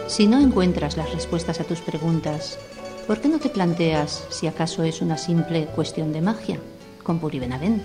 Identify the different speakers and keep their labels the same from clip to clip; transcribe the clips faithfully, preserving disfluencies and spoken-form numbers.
Speaker 1: Si no encuentras las respuestas a tus preguntas, ¿por qué no te planteas si acaso es una simple cuestión de magia? Con Puri Benavent.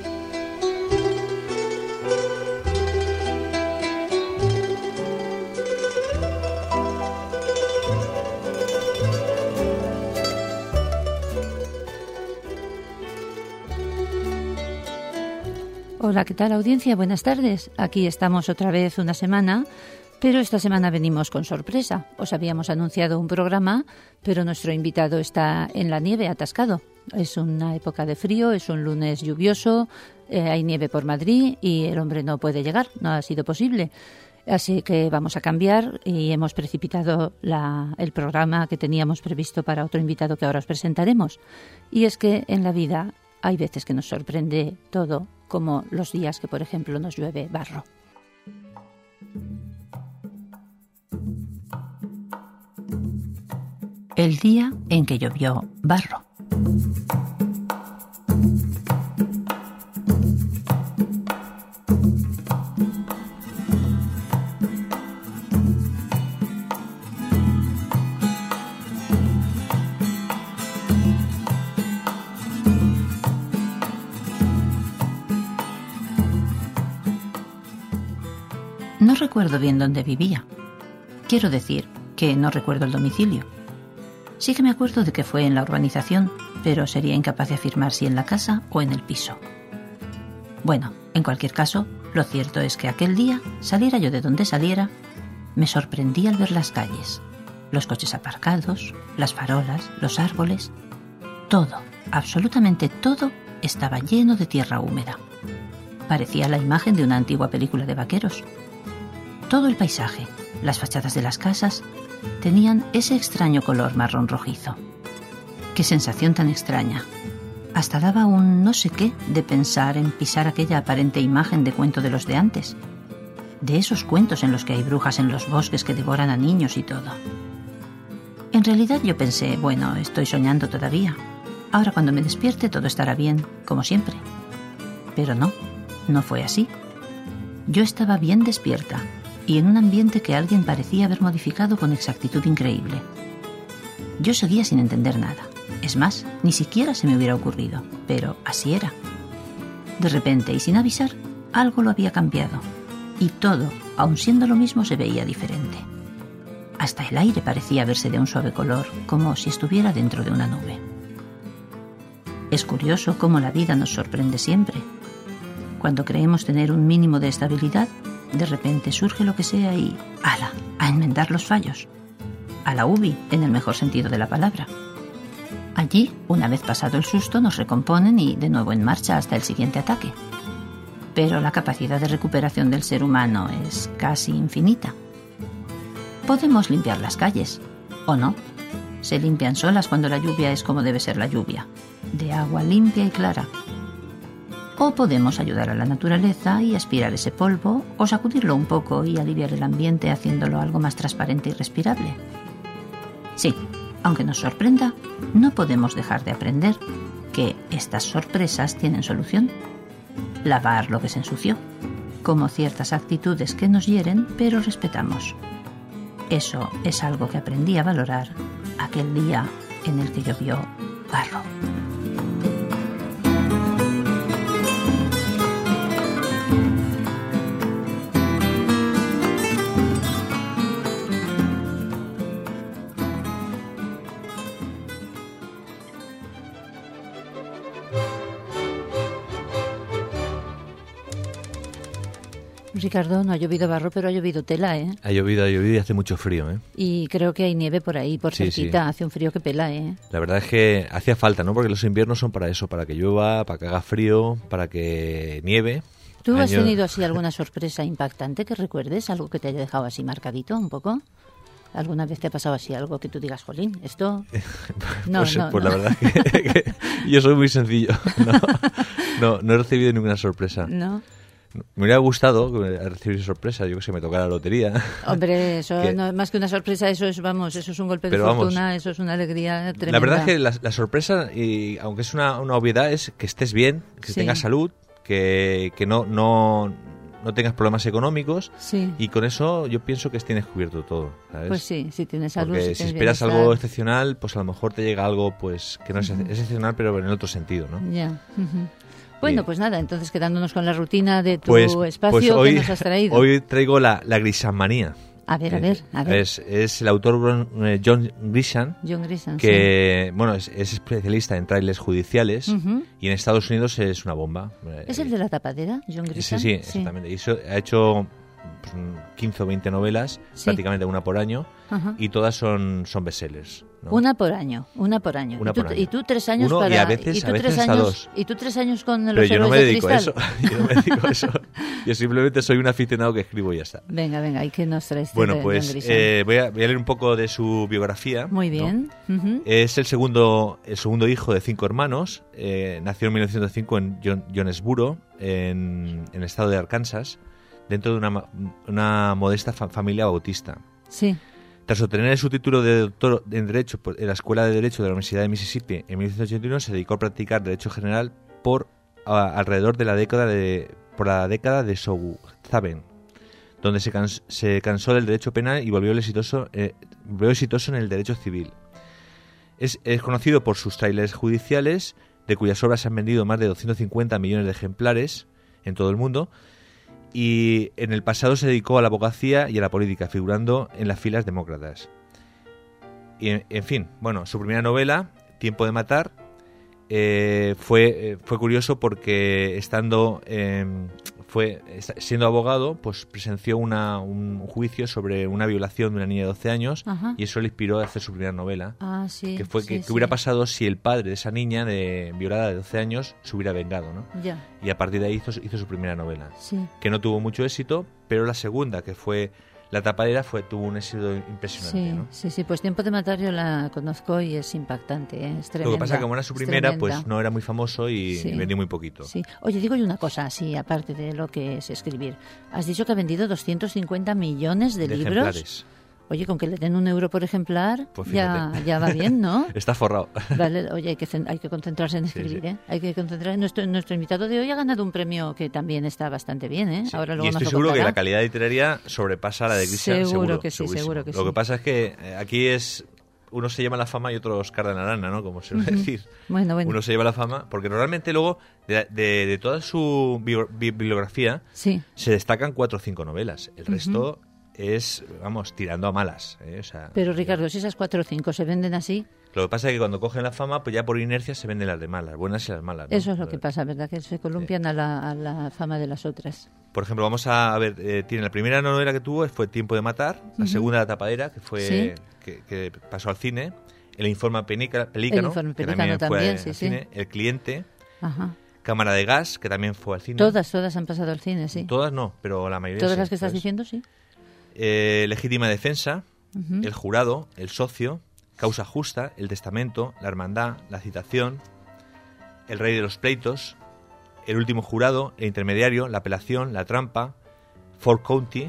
Speaker 2: Hola, ¿qué tal, audiencia? Buenas tardes. Aquí estamos otra vez una semana, pero esta semana venimos con sorpresa. Os habíamos anunciado un programa, pero nuestro invitado está en la nieve, atascado. Es una época de frío, es un lunes lluvioso, eh, hay nieve por Madrid y el hombre no puede llegar, no ha sido posible. Así que vamos a cambiar y hemos precipitado la, el programa que teníamos previsto para otro invitado que ahora os presentaremos. Y es que en la vida hay veces que nos sorprende todo, como los días que, por ejemplo, nos llueve barro.
Speaker 1: El día en que llovió barro. No recuerdo bien dónde vivía. Quiero decir que no recuerdo el domicilio. Sí que me acuerdo de que fue en la urbanización, pero sería incapaz de afirmar si en la casa o en el piso. Bueno, en cualquier caso, lo cierto es que aquel día, saliera yo de donde saliera, me sorprendí al ver las calles, los coches aparcados, las farolas, los árboles. Todo, absolutamente todo, estaba lleno de tierra húmeda. Parecía la imagen de una antigua película de vaqueros. Todo el paisaje, las fachadas de las casas, tenían ese extraño color marrón rojizo. Qué sensación tan extraña. Hasta daba un no sé qué de pensar en pisar aquella aparente imagen de cuento de los de antes. De esos cuentos en los que hay brujas en los bosques que devoran a niños y todo. En realidad yo pensé, bueno, estoy soñando todavía. Ahora cuando me despierte todo estará bien, como siempre. Pero no, no fue así. Yo estaba bien despierta y en un ambiente que alguien parecía haber modificado con exactitud increíble. Yo seguía sin entender nada. Es más, ni siquiera se me hubiera ocurrido, pero así era. De repente, y sin avisar, algo lo había cambiado, y todo, aun siendo lo mismo, se veía diferente. Hasta el aire parecía verse de un suave color, como si estuviera dentro de una nube. Es curioso cómo la vida nos sorprende siempre. Cuando creemos tener un mínimo de estabilidad, de repente surge lo que sea y ¡hala!, a enmendar los fallos. A la ubi, en el mejor sentido de la palabra. Allí, una vez pasado el susto, nos recomponen y de nuevo en marcha hasta el siguiente ataque. Pero la capacidad de recuperación del ser humano es casi infinita. Podemos limpiar las calles, ¿o no? Se limpian solas cuando la lluvia es como debe ser la lluvia, de agua limpia y clara. O podemos ayudar a la naturaleza y aspirar ese polvo, o sacudirlo un poco y aliviar el ambiente haciéndolo algo más transparente y respirable. Sí, aunque nos sorprenda, no podemos dejar de aprender que estas sorpresas tienen solución. Lavar lo que se ensució, como ciertas actitudes que nos hieren pero respetamos. Eso es algo que aprendí a valorar aquel día en el que llovió barro.
Speaker 2: Ricardo, no ha llovido barro, pero ha llovido tela, ¿eh?
Speaker 3: Ha llovido, ha llovido y hace mucho frío, ¿eh?
Speaker 2: Y creo que hay nieve por ahí, por
Speaker 3: sí,
Speaker 2: cerquita.
Speaker 3: Sí.
Speaker 2: Hace un frío que pela, ¿eh?
Speaker 3: La verdad es que hacía falta, ¿no? Porque los inviernos son para eso, para que llueva, para que haga frío, para que nieve.
Speaker 2: ¿Tú has
Speaker 3: Año...
Speaker 2: tenido así alguna sorpresa impactante que recuerdes? ¿Algo que te haya dejado así marcadito un poco? ¿Alguna vez te ha pasado así algo que tú digas, jolín, esto...? No,
Speaker 3: pues
Speaker 2: no,
Speaker 3: pues
Speaker 2: no.
Speaker 3: La verdad que, que yo soy muy sencillo. No, no, no he recibido ninguna sorpresa.
Speaker 2: ¿No?
Speaker 3: Me hubiera gustado recibir sorpresa, yo que sé, me tocara la lotería.
Speaker 2: Hombre, eso
Speaker 3: que...
Speaker 2: no, más que una sorpresa, eso es, vamos, eso es un golpe de
Speaker 3: Pero
Speaker 2: fortuna,
Speaker 3: vamos,
Speaker 2: eso es una alegría tremenda.
Speaker 3: La verdad es que la, la sorpresa, y aunque es una, una obviedad, es que estés bien, que
Speaker 2: sí.
Speaker 3: tengas salud, que, que no, no, no tengas problemas económicos,
Speaker 2: sí.
Speaker 3: y con eso yo pienso que tienes cubierto todo, ¿sabes?
Speaker 2: Pues sí, si tienes salud,
Speaker 3: porque
Speaker 2: si,
Speaker 3: si
Speaker 2: tienes
Speaker 3: esperas
Speaker 2: bienestar.
Speaker 3: algo excepcional, pues a lo mejor te llega algo pues que no es uh-huh. excepcional, pero en otro sentido, ¿no?
Speaker 2: Ya. Uh-huh. Bueno,
Speaker 3: Bien.
Speaker 2: pues nada, entonces quedándonos con la rutina de tu
Speaker 3: pues,
Speaker 2: espacio,
Speaker 3: pues hoy,
Speaker 2: ¿qué nos has traído?
Speaker 3: Hoy traigo la, la Grishammanía.
Speaker 2: A ver, a ver, a ver.
Speaker 3: Es, es el autor eh, John Grisham,
Speaker 2: John Grisham,
Speaker 3: que sí. bueno, es, es especialista en trailers judiciales uh-huh. y en Estados Unidos es una bomba.
Speaker 2: ¿Es el de la tapadera, John Grisham?
Speaker 3: Sí, sí, sí. Exactamente. Y eso, ha hecho pues, quince o veinte novelas, sí. prácticamente una por año, uh-huh. y todas son, son bestsellers, ¿no?
Speaker 2: Una por año, una por año.
Speaker 3: Una
Speaker 2: ¿Y, tú,
Speaker 3: por año.
Speaker 2: y tú tres años
Speaker 3: Uno,
Speaker 2: para...
Speaker 3: y a veces,
Speaker 2: ¿y tú
Speaker 3: a veces
Speaker 2: tres
Speaker 3: hasta
Speaker 2: años,
Speaker 3: dos.
Speaker 2: ¿Y tú tres años con los
Speaker 3: Pero yo no me
Speaker 2: de
Speaker 3: dedico
Speaker 2: cristal?
Speaker 3: a eso. Yo no me dedico a eso. Yo simplemente soy un aficionado que escribo y ya está.
Speaker 2: Venga, venga, ¿y qué nos traes?
Speaker 3: Bueno,
Speaker 2: de
Speaker 3: pues eh, voy, a, voy a leer un poco de su biografía.
Speaker 2: Muy bien.
Speaker 3: ¿no? Uh-huh. Es el segundo, el segundo hijo de cinco hermanos. Eh, nació en mil novecientos cinco en John, Jonesboro, en, en el estado de Arkansas, dentro de una, una modesta fa- familia bautista.
Speaker 2: Sí.
Speaker 3: Tras obtener su título de doctor en Derecho en la Escuela de Derecho de la Universidad de Mississippi en mil novecientos ochenta y uno, se dedicó a practicar Derecho General por a, alrededor de la década de por la década de Southern, donde se, cans, se cansó del Derecho Penal y volvió exitoso, eh, volvió exitoso en el Derecho Civil. Es, es conocido por sus trailers judiciales, de cuyas obras se han vendido más de doscientos cincuenta millones de ejemplares en todo el mundo. Y en el pasado se dedicó a la abogacía y a la política, figurando en las filas demócratas. Y, en, en fin, bueno, su primera novela, Tiempo de matar, eh, fue, eh, fue curioso porque estando eh, fue siendo abogado, pues presenció una, un juicio sobre una violación de una niña de doce años. Ajá. Y eso le inspiró a hacer su primera novela.
Speaker 2: Ah, sí,
Speaker 3: que fue
Speaker 2: sí,
Speaker 3: que, que
Speaker 2: sí.
Speaker 3: hubiera pasado si el padre de esa niña de violada de doce años se hubiera vengado, ¿no?
Speaker 2: Ya.
Speaker 3: Y a partir de ahí hizo, hizo su primera novela,
Speaker 2: sí.
Speaker 3: que no tuvo mucho éxito, pero la segunda, que fue La tapadera, fue tuvo un éxito impresionante,
Speaker 2: sí,
Speaker 3: ¿no?
Speaker 2: Sí, sí, pues Tiempo de matar yo la conozco y es impactante, ¿eh? Es tremenda.
Speaker 3: Lo que pasa es que como era su primera, pues no era muy famoso y sí. vendió muy poquito.
Speaker 2: Sí. Oye, digo yo una cosa así, aparte de lo que es escribir. Has dicho que ha vendido doscientos cincuenta millones de,
Speaker 3: de
Speaker 2: libros.
Speaker 3: Ejemplares.
Speaker 2: Oye, con que le den un euro por ejemplar,
Speaker 3: pues
Speaker 2: ya, ya va bien, ¿no?
Speaker 3: Está forrado.
Speaker 2: Vale, oye, hay que, hay que concentrarse en escribir, sí, sí. ¿eh? Hay que concentrarse. Nuestro, nuestro invitado de hoy ha ganado un premio que también está bastante bien, ¿eh?
Speaker 3: Sí.
Speaker 2: Ahora luego
Speaker 3: y estoy
Speaker 2: nos
Speaker 3: seguro
Speaker 2: contará.
Speaker 3: que la calidad literaria sobrepasa la de Grisham.
Speaker 2: Seguro,
Speaker 3: seguro
Speaker 2: que sí,
Speaker 3: segurísimo.
Speaker 2: seguro que
Speaker 3: Lo
Speaker 2: sí.
Speaker 3: que pasa es que aquí es... Uno se lleva la fama y otro Oscar de la rana, ¿no? Como se suele
Speaker 2: uh-huh.
Speaker 3: decir.
Speaker 2: Bueno, bueno.
Speaker 3: Uno se lleva la fama, porque realmente luego de, de, de toda su bi- bi- bibliografía
Speaker 2: sí.
Speaker 3: se destacan cuatro o cinco novelas. El resto uh-huh. es, vamos, tirando a malas. ¿eh? O sea,
Speaker 2: pero Ricardo, si esas cuatro o cinco se venden así...
Speaker 3: Lo que pasa es que cuando cogen la fama, pues ya por inercia se venden las demás, las buenas y las malas, ¿no?
Speaker 2: Eso es lo que pasa, ¿verdad? Que se columpian sí. a, la, a la fama de las otras.
Speaker 3: Por ejemplo, vamos a ver, eh, tiene la primera novela que tuvo fue Tiempo de matar, la uh-huh. segunda La tapadera, que fue
Speaker 2: ¿Sí?
Speaker 3: que, que pasó al cine, El informe Pelícano, Pelícano,
Speaker 2: el informe
Speaker 3: que
Speaker 2: Pelícano
Speaker 3: también,
Speaker 2: también
Speaker 3: fue
Speaker 2: sí,
Speaker 3: al
Speaker 2: sí.
Speaker 3: cine, El cliente,
Speaker 2: Ajá.
Speaker 3: Cámara de gas, que también fue al cine.
Speaker 2: Todas, todas han pasado al cine, sí.
Speaker 3: Todas no, pero la mayoría
Speaker 2: Todas
Speaker 3: sí,
Speaker 2: las que estás
Speaker 3: ¿sabes?
Speaker 2: diciendo, sí.
Speaker 3: Eh, Legítima defensa,
Speaker 2: uh-huh.
Speaker 3: El jurado, El socio, Causa justa, El testamento, La hermandad, La citación, El rey de los pleitos, El último jurado, El intermediario, La apelación, La trampa, Fort County,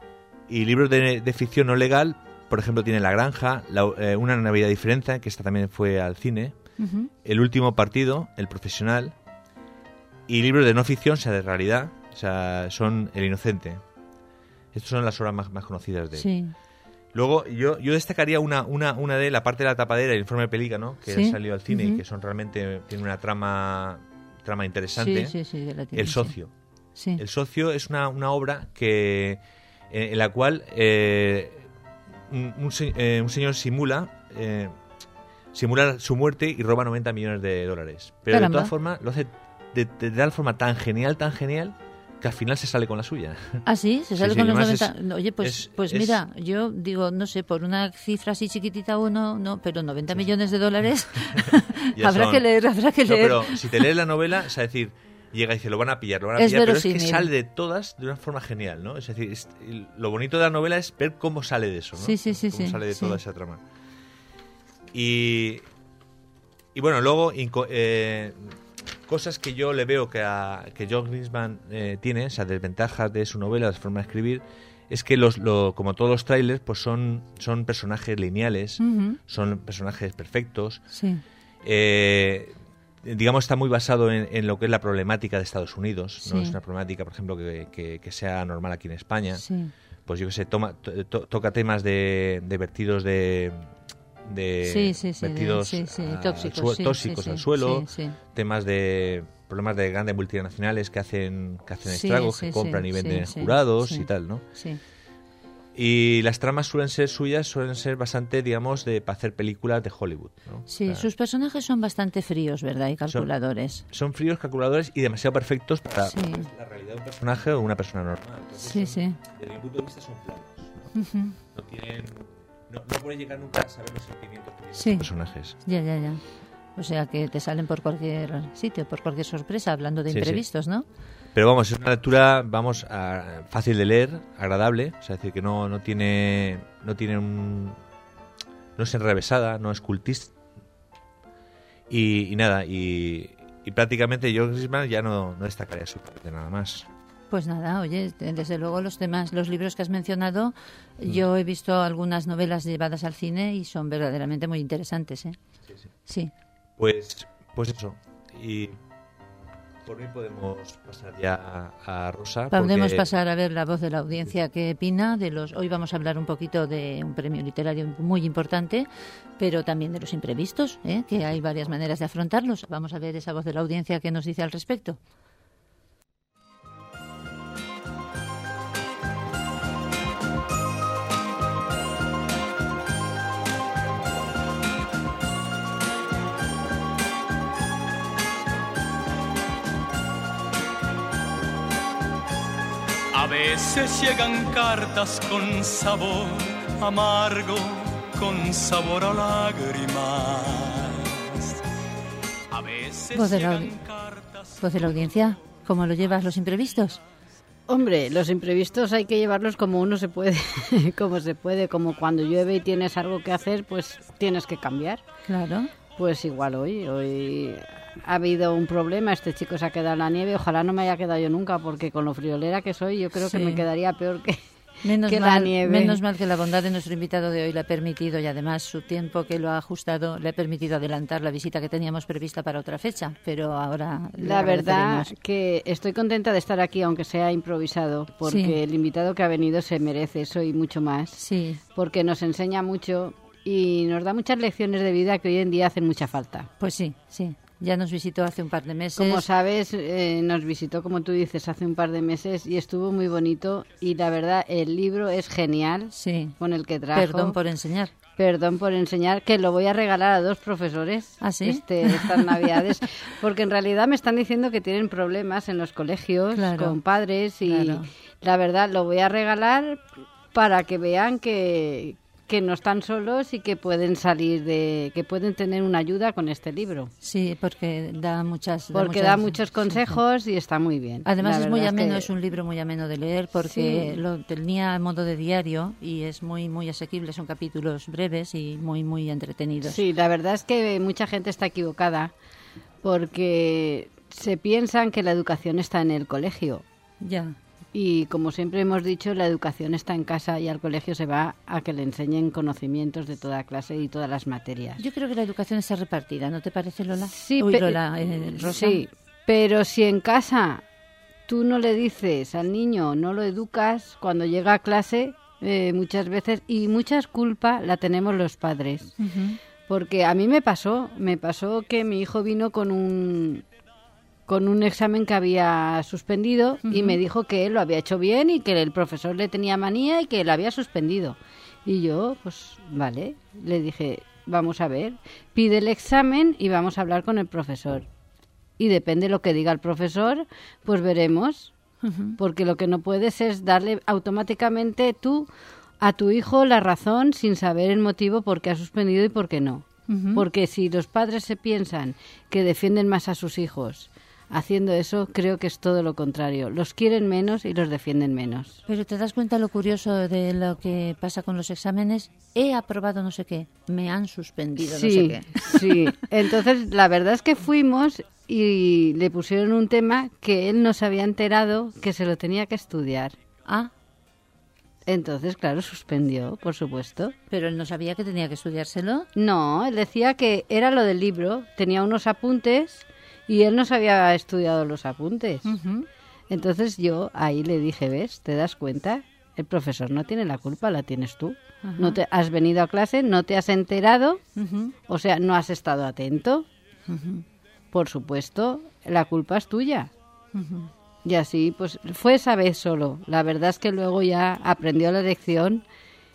Speaker 3: y libros de, de ficción no legal, por ejemplo, tiene La granja, la, eh, Una Navidad diferente, que esta también fue al cine,
Speaker 2: uh-huh.
Speaker 3: El último partido, El profesional, y libros de no ficción, o sea, de realidad, o sea, son El inocente. Estas son las obras más, más conocidas de él.
Speaker 2: Sí.
Speaker 3: Luego, yo, yo destacaría una, una, una de la parte de La tapadera, El informe Pelícano, que
Speaker 2: sí.
Speaker 3: salió al cine
Speaker 2: uh-huh.
Speaker 3: y que son realmente tiene una trama trama interesante.
Speaker 2: Sí, sí, sí, la tiene,
Speaker 3: El socio.
Speaker 2: Sí.
Speaker 3: El socio es una, una obra que en, en la cual eh, un, un, eh, un señor simula eh, simula su muerte y roba noventa millones de dólares. Pero
Speaker 2: Caramba.
Speaker 3: de todas formas lo hace de, de, de tal forma tan genial, tan genial, que al final se sale con la suya.
Speaker 2: ¿Ah, sí? ¿Se sale
Speaker 3: sí,
Speaker 2: con
Speaker 3: sí,
Speaker 2: los noventa?
Speaker 3: Es,
Speaker 2: Oye, pues,
Speaker 3: es,
Speaker 2: pues
Speaker 3: es,
Speaker 2: mira, yo digo, no sé, por una cifra así chiquitita uno, no, pero noventa
Speaker 3: sí,
Speaker 2: millones de dólares,
Speaker 3: sí.
Speaker 2: habrá
Speaker 3: son,
Speaker 2: que leer, habrá que
Speaker 3: no,
Speaker 2: leer.
Speaker 3: Pero si te lees la novela, es decir, llega y dice, lo van a pillar, lo van a
Speaker 2: es
Speaker 3: pillar,
Speaker 2: verosímil.
Speaker 3: pero es que sale de todas de una forma genial, ¿no? Es decir, es, lo bonito de la novela es ver cómo sale de eso, ¿no?
Speaker 2: Sí, sí, sí.
Speaker 3: Cómo
Speaker 2: sí,
Speaker 3: sale de
Speaker 2: sí.
Speaker 3: toda esa trama. Y, y bueno, luego... Eh, cosas que yo le veo que, a, que John Grisham eh, tiene, o sea, desventajas de su novela, de su forma de escribir, es que los, lo, como todos los trailers, pues son, son personajes lineales,
Speaker 2: uh-huh.
Speaker 3: son personajes perfectos.
Speaker 2: Sí.
Speaker 3: Eh, digamos, está muy basado en, en lo que es la problemática de Estados Unidos.
Speaker 2: Sí.
Speaker 3: No es una problemática, por ejemplo, que, que, que sea normal aquí en España.
Speaker 2: Sí.
Speaker 3: Pues yo que sé, toma, to, to, toca temas de, de vertidos de... de
Speaker 2: sí, sí, sí,
Speaker 3: vertidos
Speaker 2: de, sí, sí,
Speaker 3: a-
Speaker 2: tóxicos,
Speaker 3: al sue-
Speaker 2: sí,
Speaker 3: tóxicos
Speaker 2: sí,
Speaker 3: al
Speaker 2: sí,
Speaker 3: suelo,
Speaker 2: sí, sí.
Speaker 3: temas de problemas de grandes multinacionales que hacen que hacen
Speaker 2: Sí,
Speaker 3: estragos,
Speaker 2: sí,
Speaker 3: que compran
Speaker 2: sí,
Speaker 3: y venden
Speaker 2: sí,
Speaker 3: en
Speaker 2: sí,
Speaker 3: jurados
Speaker 2: sí.
Speaker 3: y tal, ¿no?
Speaker 2: Sí.
Speaker 3: Y las tramas suelen ser suyas, suelen ser bastante, digamos, de para hacer películas de Hollywood, ¿no?
Speaker 2: Sí,
Speaker 3: O sea,
Speaker 2: sus personajes son bastante fríos, ¿verdad? Y calculadores.
Speaker 3: son fríos, calculadores y demasiado perfectos para
Speaker 2: Sí.
Speaker 3: la realidad de un personaje o una persona normal. Entonces,
Speaker 2: Sí,
Speaker 3: son-
Speaker 2: sí.
Speaker 3: desde mi punto de vista son planos, ¿no?
Speaker 2: Ujú.
Speaker 3: No tienen, no, no pueden llegar nunca a saber los sentimientos que tienen
Speaker 2: Sí.
Speaker 3: los personajes.
Speaker 2: Ya, ya, ya. O sea que te salen por cualquier sitio, por cualquier sorpresa, hablando de
Speaker 3: Sí, sí.
Speaker 2: imprevistos, ¿no?
Speaker 3: Pero vamos, es una lectura, vamos, a- fácil de leer, agradable, o sea, es decir, que no, no tiene, no tiene un, no es enrevesada, no es cultista y, y nada, y, y prácticamente yo Grisman ya no, no destacaría su parte nada más.
Speaker 2: Pues nada, oye, desde luego los temas, los libros que has mencionado, yo he visto algunas novelas llevadas al cine y son verdaderamente muy interesantes, ¿eh?
Speaker 3: Sí, sí.
Speaker 2: Sí.
Speaker 3: Pues, pues eso, y por mí podemos pasar ya a Rosa.
Speaker 2: Podemos
Speaker 3: porque-
Speaker 2: pasar a ver la voz de la audiencia que opina de los. Hoy vamos a hablar un poquito de un premio literario muy importante, pero también de los imprevistos, ¿eh? Que hay varias maneras de afrontarlos. Vamos a ver esa voz de la audiencia que nos dice al respecto.
Speaker 4: A veces llegan cartas con sabor amargo, con sabor a lágrimas. A veces
Speaker 2: Voz de la
Speaker 4: llegan
Speaker 2: audi-
Speaker 4: cartas.
Speaker 2: Voz de la audiencia, ¿cómo lo llevas los imprevistos?
Speaker 5: Hombre, los imprevistos hay que llevarlos como uno se puede, como se puede, como cuando llueve y tienes algo que hacer, pues tienes que cambiar.
Speaker 2: Claro.
Speaker 5: Pues igual hoy, hoy ha habido un problema, este chico se ha quedado en la nieve, ojalá no me haya quedado yo nunca, porque con lo friolera que soy yo creo
Speaker 2: Sí.
Speaker 5: que me quedaría peor que,
Speaker 2: Menos
Speaker 5: que
Speaker 2: mal,
Speaker 5: la nieve.
Speaker 2: menos mal que la bondad de nuestro invitado de hoy le ha permitido, y además su tiempo que lo ha ajustado, le ha permitido adelantar la visita que teníamos prevista para otra fecha, pero ahora le
Speaker 5: La verdad
Speaker 2: agradeceremos.
Speaker 5: que estoy contenta de estar aquí, aunque sea improvisado, porque
Speaker 2: Sí.
Speaker 5: el invitado que ha venido se merece eso y mucho más,
Speaker 2: Sí,
Speaker 5: porque nos enseña mucho y nos da muchas lecciones de vida que hoy en día hacen mucha falta.
Speaker 2: pues sí, sí. Ya nos visitó hace un par de meses.
Speaker 5: Como sabes, eh, nos visitó, como tú dices, hace un par de meses y estuvo muy bonito y la verdad el libro es genial
Speaker 2: Sí.
Speaker 5: con el que trajo.
Speaker 2: Perdón por enseñar.
Speaker 5: Perdón por enseñar, que lo voy a regalar a dos profesores
Speaker 2: ¿Ah, sí?
Speaker 5: este, estas navidades, porque en realidad me están diciendo que tienen problemas en los colegios
Speaker 2: Claro.
Speaker 5: con padres y
Speaker 2: Claro.
Speaker 5: la verdad lo voy a regalar para que vean que, que no están solos y que pueden salir de, que pueden tener una ayuda con este libro,
Speaker 2: Sí, porque da muchas...
Speaker 5: porque
Speaker 2: muchas-
Speaker 5: da muchos
Speaker 2: sí,
Speaker 5: consejos y está muy bien.
Speaker 2: sí. Además
Speaker 5: La
Speaker 2: es muy
Speaker 5: verdad
Speaker 2: ameno,
Speaker 5: que-
Speaker 2: es un libro muy ameno de leer porque
Speaker 5: Sí.
Speaker 2: lo tenía a modo de diario y es muy muy asequible, son capítulos breves y muy muy entretenidos.
Speaker 5: Sí, la verdad es que mucha gente está equivocada porque se piensan que la educación está en el colegio.
Speaker 2: Ya.
Speaker 5: Y como siempre hemos dicho, la educación está en casa y al colegio se va a que le enseñen conocimientos de toda clase y todas las materias.
Speaker 2: Yo creo que la educación está repartida, ¿no te parece, Lola?
Speaker 5: Sí,
Speaker 2: Uy,
Speaker 5: pe-
Speaker 2: Lola, eh, Rosa.
Speaker 5: sí, pero si en casa tú no le dices al niño, no lo educas, cuando llega a clase eh, muchas veces, y mucha culpa la tenemos los padres.
Speaker 2: Ujú.
Speaker 5: Porque a mí me pasó, me pasó que mi hijo vino con un con un examen que había suspendido y
Speaker 2: Ujú.
Speaker 5: me dijo que él lo había hecho bien y que el profesor le tenía manía y que lo había suspendido. Y yo, pues vale, le dije, vamos a ver, pide el examen y vamos a hablar con el profesor. Y depende de lo que diga el profesor, pues veremos.
Speaker 2: Ujú.
Speaker 5: Porque lo que no puedes es darle automáticamente tú a tu hijo la razón sin saber el motivo por qué ha suspendido y por qué no.
Speaker 2: Ujú.
Speaker 5: Porque si los padres se piensan que defienden más a sus hijos haciendo eso, creo que es todo lo contrario. Los quieren menos y los defienden menos.
Speaker 2: Pero te das cuenta lo curioso de lo que pasa con los exámenes. He aprobado no sé qué, me han suspendido no sé
Speaker 5: Sí,
Speaker 2: qué.
Speaker 5: sí. Entonces, la verdad es que fuimos y le pusieron un tema que él no se había enterado que se lo tenía que estudiar.
Speaker 2: Ah,
Speaker 5: Entonces, claro, suspendió, por supuesto.
Speaker 2: pero él no sabía que tenía que estudiárselo.
Speaker 5: No, él decía que era lo del libro, tenía unos apuntes y él no se había estudiado los apuntes.
Speaker 2: Ujú.
Speaker 5: Entonces yo ahí le dije, ¿ves? ¿Te das cuenta? El profesor no tiene la culpa, la tienes tú.
Speaker 2: Ajá.
Speaker 5: No te has venido a clase, no te has enterado,
Speaker 2: Ujú.
Speaker 5: o sea, no has estado atento.
Speaker 2: Ujú.
Speaker 5: Por supuesto, la culpa es tuya.
Speaker 2: Ujú.
Speaker 5: Y así, pues fue esa vez solo. La verdad es que luego ya aprendió la lección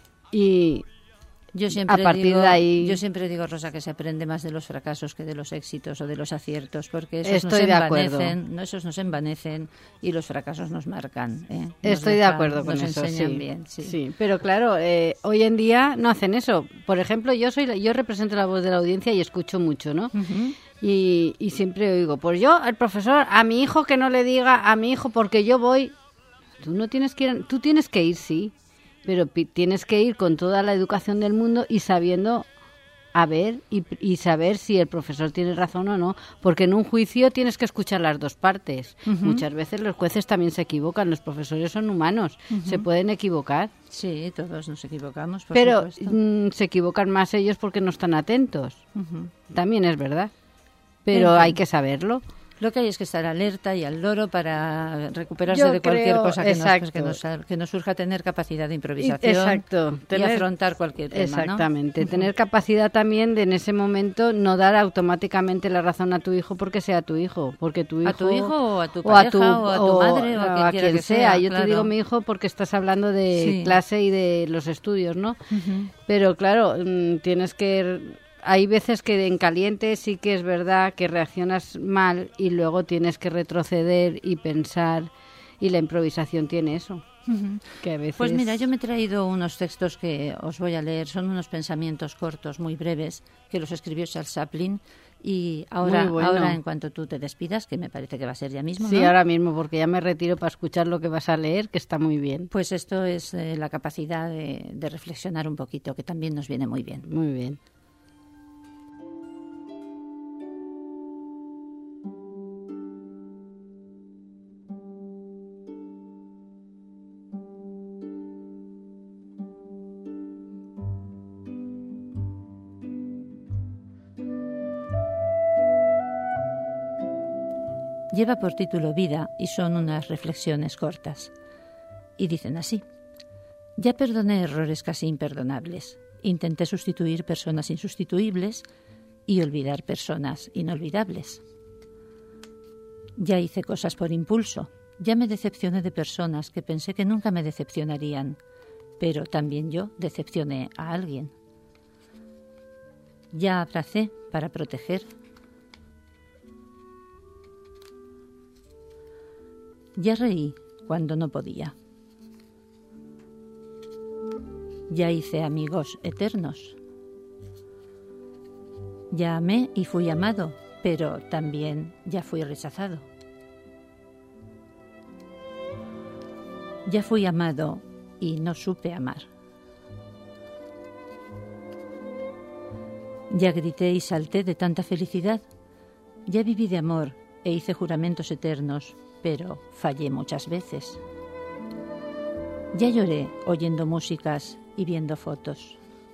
Speaker 5: y
Speaker 2: Yo siempre
Speaker 5: a partir
Speaker 2: digo,
Speaker 5: de ahí...
Speaker 2: yo siempre digo, Rosa, que se aprende más de los fracasos que de los éxitos o de los aciertos, porque esos
Speaker 5: Estoy
Speaker 2: nos
Speaker 5: de acuerdo.
Speaker 2: envanecen, no, esos nos envanecen y los fracasos nos marcan. ¿eh? Nos
Speaker 5: Estoy de
Speaker 2: dejan-
Speaker 5: acuerdo con
Speaker 2: nos
Speaker 5: eso,
Speaker 2: enseñan
Speaker 5: sí.
Speaker 2: bien, sí.
Speaker 5: Sí, pero claro, eh, hoy en día no hacen eso. Por ejemplo, yo soy la- yo represento la voz de la audiencia y escucho mucho, ¿no?
Speaker 2: Ujú.
Speaker 5: Y, y siempre oigo, pues yo, el profesor, a mi hijo que no le diga a mi hijo porque yo voy. Tú no tienes que ir, tú tienes que ir, sí, pero pi- tienes que ir con toda la educación del mundo y sabiendo a ver y, y saber si el profesor tiene razón o no, porque en un juicio tienes que escuchar las dos partes.
Speaker 2: Ujú.
Speaker 5: Muchas veces los jueces también se equivocan, los profesores son humanos, se pueden equivocar,
Speaker 2: Sí, todos nos equivocamos, por
Speaker 5: pero
Speaker 2: supuesto.
Speaker 5: mm, se equivocan más ellos porque no están atentos.
Speaker 2: Ujú.
Speaker 5: También es verdad, pero
Speaker 2: Entiendo.
Speaker 5: hay que saberlo.
Speaker 2: Lo que hay es que estar alerta y al loro para recuperarse
Speaker 5: Yo
Speaker 2: de cualquier
Speaker 5: creo-
Speaker 2: cosa que nos,
Speaker 5: exacto.
Speaker 2: que, nos, que nos surja, tener capacidad de
Speaker 5: Y-
Speaker 2: improvisación
Speaker 5: Exacto.
Speaker 2: y
Speaker 5: tener-
Speaker 2: afrontar cualquier tema, ¿no?
Speaker 5: Exactamente. Tener capacidad también de en ese momento no dar automáticamente la razón a tu hijo porque sea tu hijo. Porque tu hijo
Speaker 2: ¿A tu hijo o a tu
Speaker 5: o a tu,
Speaker 2: pareja o a tu madre o a quien quiera que
Speaker 5: sea.
Speaker 2: sea,
Speaker 5: Yo
Speaker 2: claro.
Speaker 5: te digo mi hijo porque estás hablando de
Speaker 2: Sí.
Speaker 5: clase y de los estudios, ¿no?
Speaker 2: Ujú.
Speaker 5: Pero claro, mm, tienes que... Hay veces que en caliente sí que es verdad que reaccionas mal y luego tienes que retroceder y pensar, y la improvisación tiene eso.
Speaker 2: Ujú.
Speaker 5: Que a veces...
Speaker 2: Pues mira, yo me he traído unos textos que os voy a leer. Son unos pensamientos cortos, muy breves, que los escribió Charles Chaplin. Y ahora,
Speaker 5: Muy bueno.
Speaker 2: ahora en cuanto tú te despidas, que me parece que va a ser ya mismo,
Speaker 5: Sí,
Speaker 2: ¿no?
Speaker 5: ahora mismo, porque ya me retiro para escuchar lo que vas a leer, que está muy bien.
Speaker 2: Pues esto es eh, la capacidad de, de reflexionar un poquito, que también nos viene muy bien.
Speaker 5: Muy bien.
Speaker 2: Lleva por título Vida y son unas reflexiones cortas. Y dicen así: ya perdoné errores casi imperdonables, intenté sustituir personas insustituibles y olvidar personas inolvidables. Ya hice cosas por impulso, ya me decepcioné de personas que pensé que nunca me decepcionarían, pero también yo decepcioné a alguien. Ya abracé para proteger. Ya reí cuando no podía. Ya hice amigos eternos. Ya amé y fui amado, pero también ya fui rechazado. Ya fui amado y no supe amar. Ya grité y salté de tanta felicidad. Ya viví de amor e hice juramentos eternos, pero fallé muchas veces. Ya lloré oyendo músicas y viendo fotos.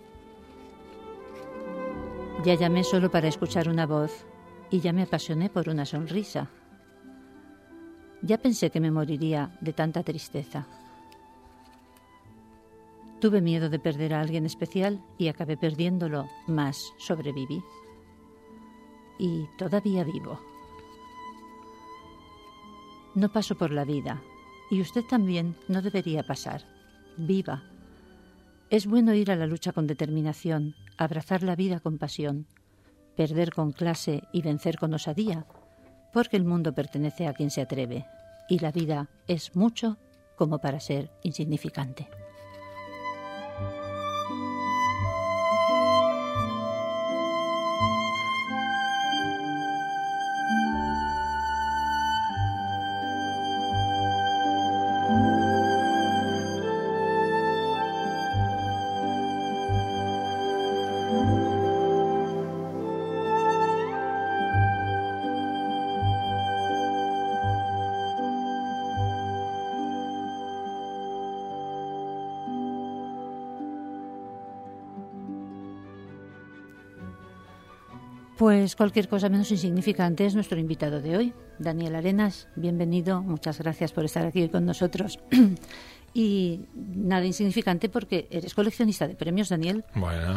Speaker 2: Ya llamé solo para escuchar una voz y ya me apasioné por una sonrisa. Ya pensé que me moriría de tanta tristeza. Tuve miedo de perder a alguien especial y acabé perdiéndolo, mas sobreviví. Y todavía vivo. No paso por la vida, y usted también no debería pasar. Viva. Es bueno ir a la lucha con determinación, abrazar la vida con pasión, perder con clase y vencer con osadía, porque el mundo pertenece a quien se atreve, y la vida es mucho como para ser insignificante. Pues cualquier cosa menos insignificante es nuestro invitado de hoy, Daniel Arenas. Bienvenido, muchas gracias por estar aquí con nosotros. Y nada insignificante porque eres coleccionista de premios, Daniel.
Speaker 6: Bueno.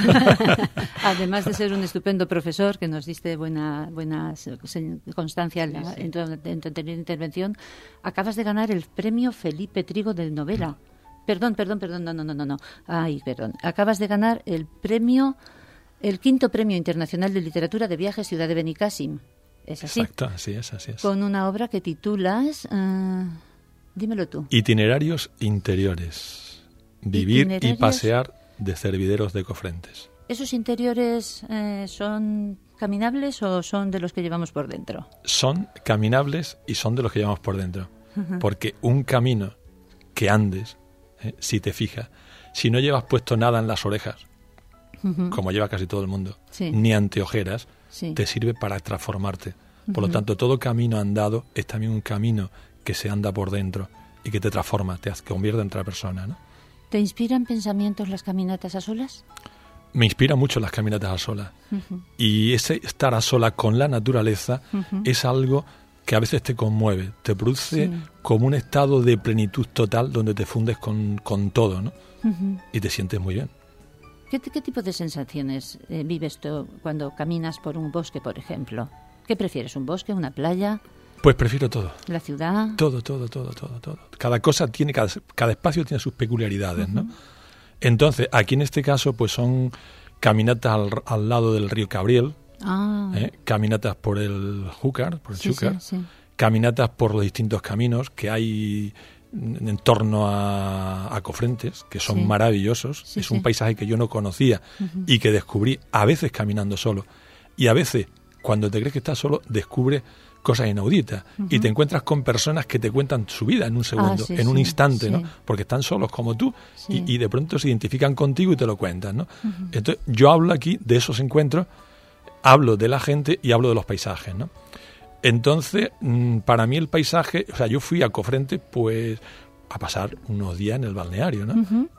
Speaker 2: Además de ser un estupendo profesor, que nos diste buena, buena constancia en, la, en, tu, en tu anterior intervención, acabas de ganar el premio Felipe Trigo de novela. Perdón, perdón, perdón, no, no, no, no, no. Ay, perdón. Acabas de ganar el premio... El quinto Premio Internacional de Literatura de Viajes Ciudad de Benicàssim. ¿Es así?
Speaker 6: Exacto, así es, así es.
Speaker 2: Con una obra que titulas... Uh, dímelo tú.
Speaker 6: Itinerarios interiores. Vivir
Speaker 2: Itinerarios...
Speaker 6: y pasear de servideros de Cofrentes.
Speaker 2: ¿Esos interiores eh, son caminables o son de los que llevamos por dentro?
Speaker 6: Son caminables y son de los que llevamos por dentro. Uh-huh. Porque un camino que andes, eh, si te fijas, si no llevas puesto nada en las orejas, Uh-huh. como lleva casi todo el mundo,
Speaker 2: sí.
Speaker 6: ni anteojeras,
Speaker 2: sí.
Speaker 6: te sirve para transformarte. Por
Speaker 2: Uh-huh.
Speaker 6: lo tanto, todo camino andado es también un camino que se anda por dentro y que te transforma, te convierte en otra persona, ¿no?
Speaker 2: ¿Te inspiran pensamientos las caminatas a solas?
Speaker 6: Me inspira mucho las caminatas a solas.
Speaker 2: Uh-huh.
Speaker 6: Y ese estar a solas con la naturaleza uh-huh. es algo que a veces te conmueve, te produce sí. como un estado de plenitud total donde te fundes con, con todo, ¿no? Uh-huh. Y te sientes muy bien.
Speaker 2: ¿Qué, ¿Qué tipo de sensaciones eh, vives tú cuando caminas por un bosque, por ejemplo? ¿Qué prefieres, un bosque, una playa?
Speaker 6: Pues prefiero todo.
Speaker 2: ¿La ciudad?
Speaker 6: Todo, todo, todo, todo, todo. Cada cosa tiene, cada, cada espacio tiene sus peculiaridades,
Speaker 2: Uh-huh.
Speaker 6: ¿no? Entonces, aquí en este caso, pues son caminatas al, al lado del río Cabriel,
Speaker 2: ah.
Speaker 6: ¿eh? caminatas por el Júcar, por el
Speaker 2: sí,
Speaker 6: Xúcar,
Speaker 2: sí, sí.
Speaker 6: caminatas por los distintos caminos que hay en torno a, a Cofrentes, que son
Speaker 2: sí.
Speaker 6: maravillosos.
Speaker 2: Sí,
Speaker 6: es
Speaker 2: sí.
Speaker 6: un paisaje que yo no conocía uh-huh. y que descubrí a veces caminando solo. Y a veces, cuando te crees que estás solo, descubres cosas inauditas uh-huh. y te encuentras con personas que te cuentan su vida en un segundo,
Speaker 2: ah, sí,
Speaker 6: en un
Speaker 2: sí,
Speaker 6: instante,
Speaker 2: sí.
Speaker 6: ¿no? Porque están solos como tú
Speaker 2: sí.
Speaker 6: y, y de pronto se identifican contigo y te lo cuentan, ¿no?
Speaker 2: Uh-huh.
Speaker 6: Entonces, yo hablo aquí de esos encuentros, hablo de la gente y hablo de los paisajes, ¿no? Entonces, para mí el paisaje, o sea, yo fui a Cofrentes, pues, a pasar unos días en el balneario, ¿no? Uh-huh.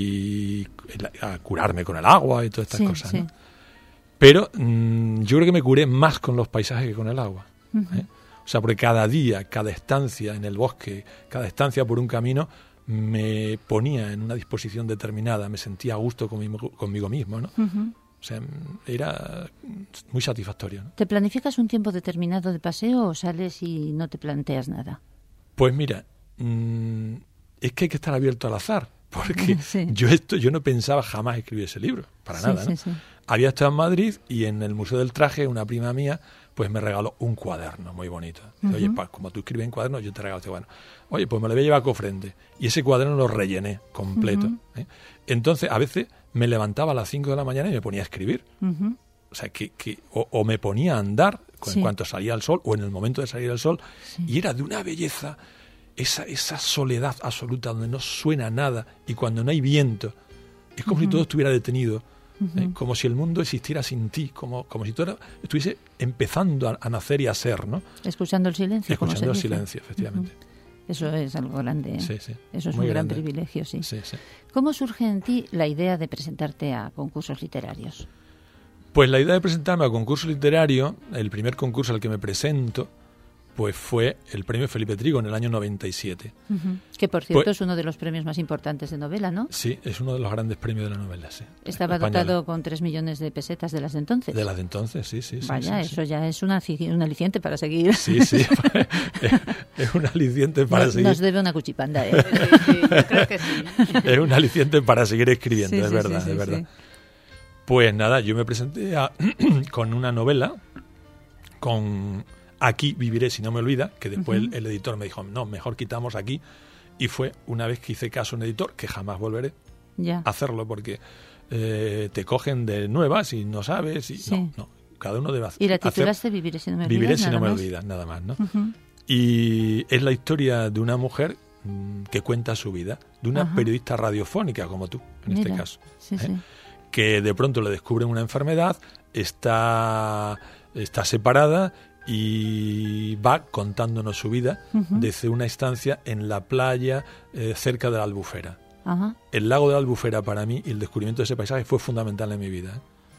Speaker 6: Y a curarme con el agua y todas estas
Speaker 2: sí,
Speaker 6: cosas,
Speaker 2: sí.
Speaker 6: ¿no? Pero mmm, yo creo que me curé más con los paisajes que con el agua. Uh-huh. ¿eh? O sea, porque cada día, cada estancia en el bosque, cada estancia por un camino, me ponía en una disposición determinada, me sentía a gusto conmigo, conmigo mismo, ¿no? Uh-huh. O sea, era muy satisfactorio, ¿no?
Speaker 2: ¿Te planificas un tiempo determinado de paseo o sales y no te planteas nada?
Speaker 6: Pues mira, mmm, es que hay que estar abierto al azar, porque
Speaker 2: sí.
Speaker 6: yo esto yo no pensaba jamás escribir ese libro, para
Speaker 2: sí,
Speaker 6: nada,
Speaker 2: sí,
Speaker 6: ¿no?
Speaker 2: Sí.
Speaker 6: Había estado en Madrid y en el Museo del Traje una prima mía pues me regaló un cuaderno muy bonito. Uh-huh. Oye, pa, como tú escribes en cuadernos, yo te regalo este cuaderno. Oye, pues me lo voy a llevar a Cofrentes. Y ese cuaderno lo rellené completo. Uh-huh. ¿eh? Entonces, a veces me levantaba a las cinco de la mañana y me ponía a escribir. Uh-huh. O sea, que, que o, o me ponía a andar sí. en cuanto salía el sol o en el momento de salir el sol. Sí. Y era de una belleza, esa, esa soledad absoluta donde no suena nada y cuando no hay viento. Es como uh-huh. si todo estuviera detenido. Uh-huh. ¿eh? Como si el mundo existiera sin ti, como, como si tú era, estuviese empezando a, a nacer y a ser, ¿no?
Speaker 2: Escuchando el silencio.
Speaker 6: Escuchando el silencio, efectivamente.
Speaker 2: Uh-huh. Eso es algo grande, ¿eh?
Speaker 6: Sí, sí.
Speaker 2: Eso es
Speaker 6: Muy
Speaker 2: un
Speaker 6: grande.
Speaker 2: gran privilegio, sí.
Speaker 6: Sí, sí.
Speaker 2: ¿Cómo surge en ti la idea de presentarte a concursos literarios?
Speaker 6: Pues la idea de presentarme a concurso literario, el primer concurso al que me presento, pues fue el premio Felipe Trigo en el año noventa y siete.
Speaker 2: Uh-huh. Que, por cierto,
Speaker 6: pues,
Speaker 2: es uno de los premios más importantes de novela, ¿no?
Speaker 6: Sí, es uno de los grandes premios de la novela, sí.
Speaker 2: Estaba
Speaker 6: española.
Speaker 2: Dotado con tres millones de pesetas de las de entonces.
Speaker 6: De las de entonces, sí, sí.
Speaker 2: Vaya,
Speaker 6: sí,
Speaker 2: eso
Speaker 6: sí.
Speaker 2: ya es una, un aliciente para seguir.
Speaker 6: Sí, sí, es, es un aliciente para
Speaker 2: nos,
Speaker 6: seguir.
Speaker 2: Nos debe una cuchipanda, ¿eh?
Speaker 5: Sí, sí, yo creo que sí.
Speaker 6: Es un aliciente para seguir escribiendo,
Speaker 2: sí,
Speaker 6: es
Speaker 2: sí,
Speaker 6: verdad,
Speaker 2: sí, sí,
Speaker 6: es verdad.
Speaker 2: Sí.
Speaker 6: Pues nada, yo me presenté a, con una novela, con Aquí viviré si no me olvida, que después uh-huh. el, el editor me dijo, no, mejor quitamos Aquí, y fue una vez que hice caso a un editor, que jamás volveré
Speaker 2: ya.
Speaker 6: a hacerlo, porque eh, te cogen de nuevas y no sabes, y
Speaker 2: sí.
Speaker 6: no, no, cada uno debe hacer.
Speaker 2: ¿Y la titulaste Viviré si no me olvidas?
Speaker 6: Viviré si no me
Speaker 2: más?
Speaker 6: olvidas, nada más, ¿no?
Speaker 2: Uh-huh.
Speaker 6: Y es la historia de una mujer mmm, que cuenta su vida, de una
Speaker 2: Ajá.
Speaker 6: periodista radiofónica como tú, en
Speaker 2: Mira,
Speaker 6: este caso.
Speaker 2: Sí,
Speaker 6: ¿eh?
Speaker 2: sí.
Speaker 6: Que de pronto le descubren una enfermedad, está, está separada y va contándonos su vida uh-huh. desde una estancia en la playa eh, cerca de la Albufera.
Speaker 2: Ajá.
Speaker 6: El lago de la Albufera para mí y el descubrimiento de ese paisaje fue fundamental en mi vida. ¿eh?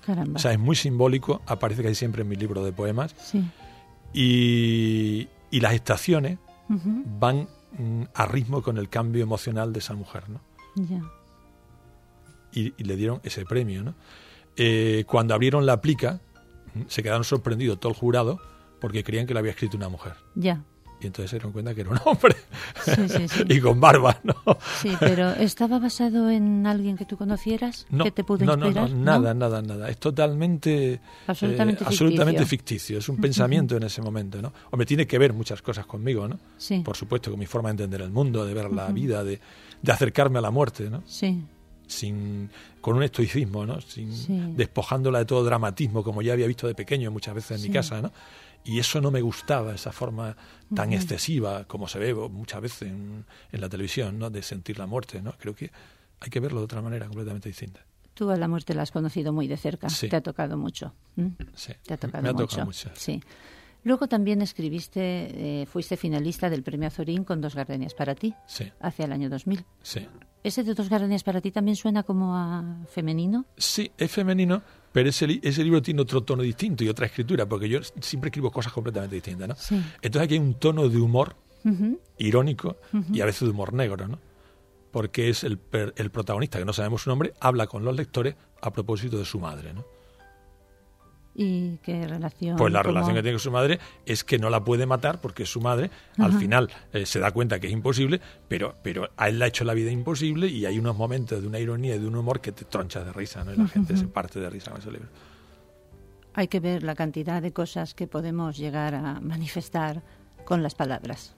Speaker 2: Caramba.
Speaker 6: O sea, es muy simbólico, aparece casi siempre en mi libro de poemas.
Speaker 2: Sí.
Speaker 6: Y, y las estaciones
Speaker 2: Uh-huh.
Speaker 6: van mm, a ritmo con el cambio emocional de esa mujer, ¿no?
Speaker 2: Ya.
Speaker 6: Y, y le dieron ese premio, ¿no? Eh, cuando abrieron la plica, se quedaron sorprendidos todo el jurado porque creían que la había escrito una mujer.
Speaker 2: Ya.
Speaker 6: Y entonces se dieron cuenta que era un hombre.
Speaker 2: Sí, sí, sí.
Speaker 6: Y con barba, ¿no?
Speaker 2: Sí, pero ¿estaba basado en alguien que tú conocieras?
Speaker 6: No,
Speaker 2: ¿Que te pudo
Speaker 6: no, no,
Speaker 2: inspirar?
Speaker 6: no, nada, nada, nada. Es totalmente,
Speaker 2: Absolutamente
Speaker 6: eh, absolutamente
Speaker 2: ficticio.
Speaker 6: ficticio. Es un pensamiento en ese momento, ¿no? Hombre, tiene que ver muchas cosas conmigo, ¿no?
Speaker 2: Sí.
Speaker 6: Por supuesto, con mi forma de entender el mundo, de ver la
Speaker 2: Ujú.
Speaker 6: vida, de, de acercarme a la muerte, ¿no?
Speaker 2: Sí.
Speaker 6: Sin, con un estoicismo, ¿no? Sin,
Speaker 2: Sí.
Speaker 6: despojándola de todo dramatismo, como ya había visto de pequeño muchas veces en
Speaker 2: Sí.
Speaker 6: mi casa, ¿no? Y eso no me gustaba, esa forma tan
Speaker 2: Ujú.
Speaker 6: excesiva como se ve muchas veces en, en la televisión, ¿no? De sentir la muerte, ¿no? Creo que hay que verlo de otra manera completamente distinta.
Speaker 2: Tú a la muerte la has conocido muy de cerca.
Speaker 6: Sí.
Speaker 2: Te ha tocado mucho. ¿Mm?
Speaker 6: Sí.
Speaker 2: Te ha tocado
Speaker 6: Me ha
Speaker 2: mucho.
Speaker 6: tocado mucho.
Speaker 2: Sí. Luego también escribiste, eh, fuiste finalista del Premio Azorín con Dos gardenias para ti,
Speaker 6: Sí,
Speaker 2: hacia el año dos mil.
Speaker 6: sí.
Speaker 2: ¿Ese de Dos gardenias para ti también suena como a femenino?
Speaker 6: Sí, es femenino, pero ese, li- ese libro tiene otro tono distinto y otra escritura, porque yo siempre escribo cosas completamente distintas, ¿no?
Speaker 2: Sí.
Speaker 6: Entonces aquí hay un tono de humor
Speaker 2: Ujú.
Speaker 6: irónico y a veces de humor negro, ¿no? Porque es el, per- el protagonista, que no sabemos su nombre, habla con los lectores a propósito de su madre, ¿no?
Speaker 2: ¿Y qué relación?
Speaker 6: Pues la
Speaker 2: ¿Cómo?
Speaker 6: relación que tiene con su madre es que no la puede matar porque su madre al
Speaker 2: Ajá.
Speaker 6: final eh, se da cuenta que es imposible, pero, pero a él le ha hecho la vida imposible y hay unos momentos de una ironía y de un humor que te tronchas de risa, ¿no? Y la gente se parte de risa con ese libro.
Speaker 2: Hay que ver la cantidad de cosas que podemos llegar a manifestar con las palabras.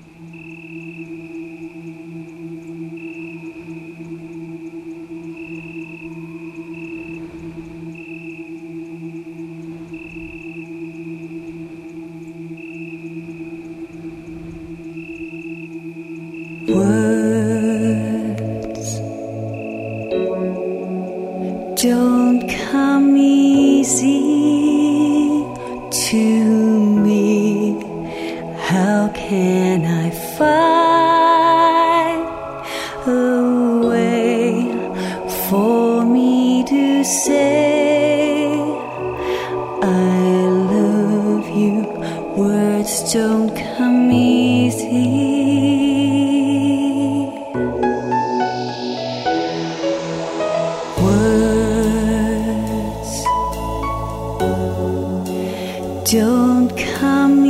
Speaker 7: Words don't come easy to me. How can I find a way for me to say I love you? Words don't come easy. Words don't come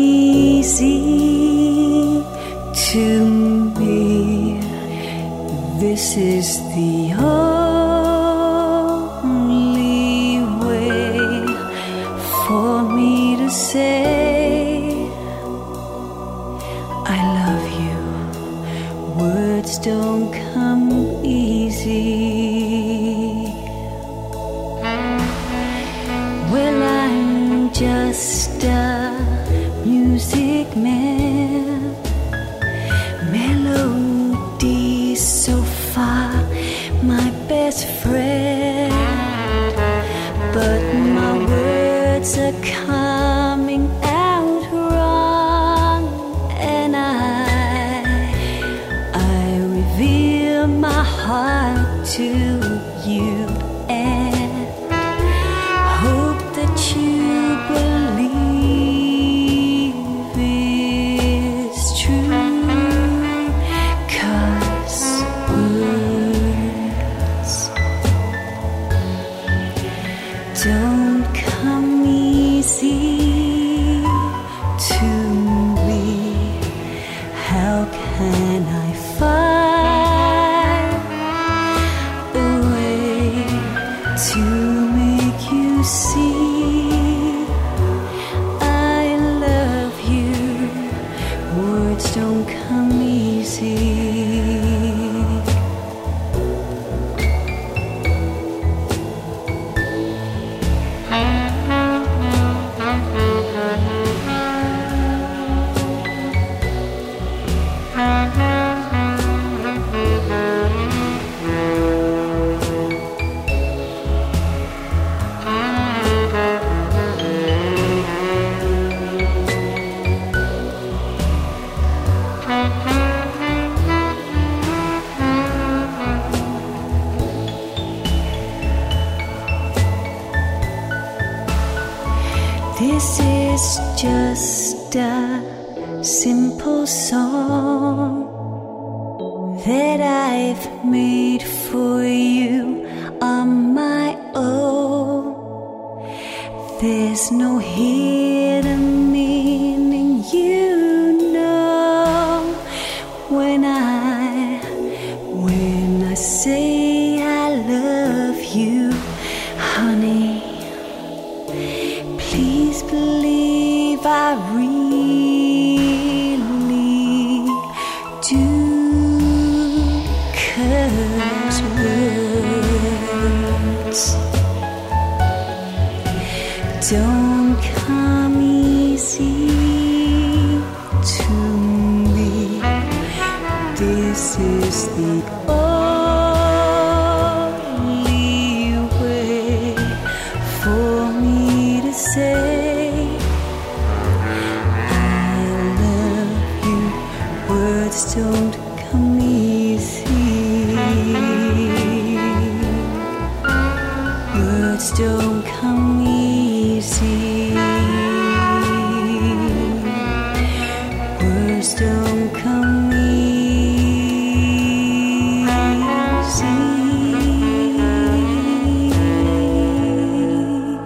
Speaker 7: easy to me. This is the only way for me to say I love you. Words don't come easy. Well, I'm just a music man. Melody so far, my best friend. But my words are coming out wrong, and I, I reveal my heart to you and hope that you believe it's true. 'Cause words don't come easy to me. How can I find a It's just a simple song that I've made for you on my own. There's no hidden meaning, you know, when I, when I say I love you, honey. Please believe I really do, 'cause words don't come easy to me. This is the only way for me to say I love you. Words don't come easy. Words don't come easy. Words don't come easy.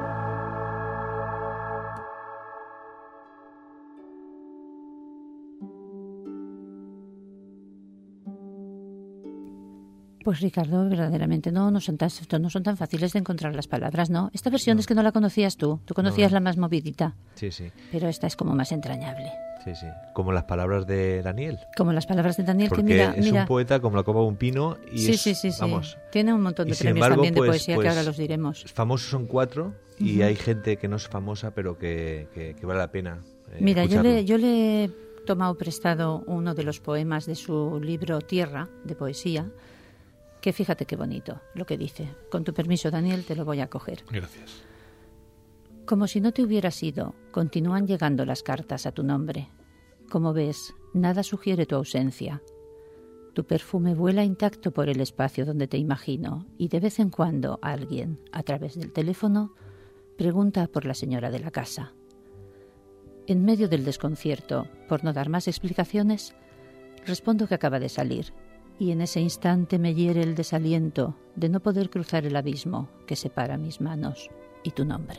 Speaker 2: Pues Ricardo, verdaderamente no, no son tan, no son tan fáciles de encontrar las palabras, ¿no? Esta versión
Speaker 3: No.
Speaker 2: es que no la conocías tú, tú conocías
Speaker 3: No, no.
Speaker 2: la más movidita,
Speaker 3: Sí, sí,
Speaker 2: pero esta es como más entrañable.
Speaker 3: sí, sí. Como las palabras de Daniel.
Speaker 2: Como las palabras de Daniel,
Speaker 3: Porque
Speaker 2: que mira,
Speaker 3: es
Speaker 2: mira.
Speaker 3: un poeta como la copa de un pino y
Speaker 2: Sí,
Speaker 3: es,
Speaker 2: sí, sí, sí.
Speaker 3: vamos,
Speaker 2: Tiene un montón de
Speaker 3: y sin
Speaker 2: premios
Speaker 3: embargo,
Speaker 2: también de
Speaker 3: pues-
Speaker 2: poesía
Speaker 3: pues,
Speaker 2: que ahora los diremos.
Speaker 3: famosos son cuatro y
Speaker 2: Ujú.
Speaker 3: hay gente que no es famosa pero que, que, que vale la pena eh,
Speaker 2: Mira, yo
Speaker 3: escucharlo.
Speaker 2: le, yo le he tomado prestado uno de los poemas de su libro Tierra, de poesía, que fíjate qué bonito lo que dice. Con tu permiso, Daniel, te lo voy a coger.
Speaker 6: Gracias.
Speaker 2: Como si no te hubieras ido, continúan llegando las cartas a tu nombre. Como ves, nada sugiere tu ausencia. Tu perfume vuela intacto por el espacio donde te imagino y de vez en cuando alguien, a través del teléfono, pregunta por la señora de la casa. En medio del desconcierto, por no dar más explicaciones, respondo que acaba de salir y en ese instante me hiere el desaliento de no poder cruzar el abismo que separa mis manos y tu nombre.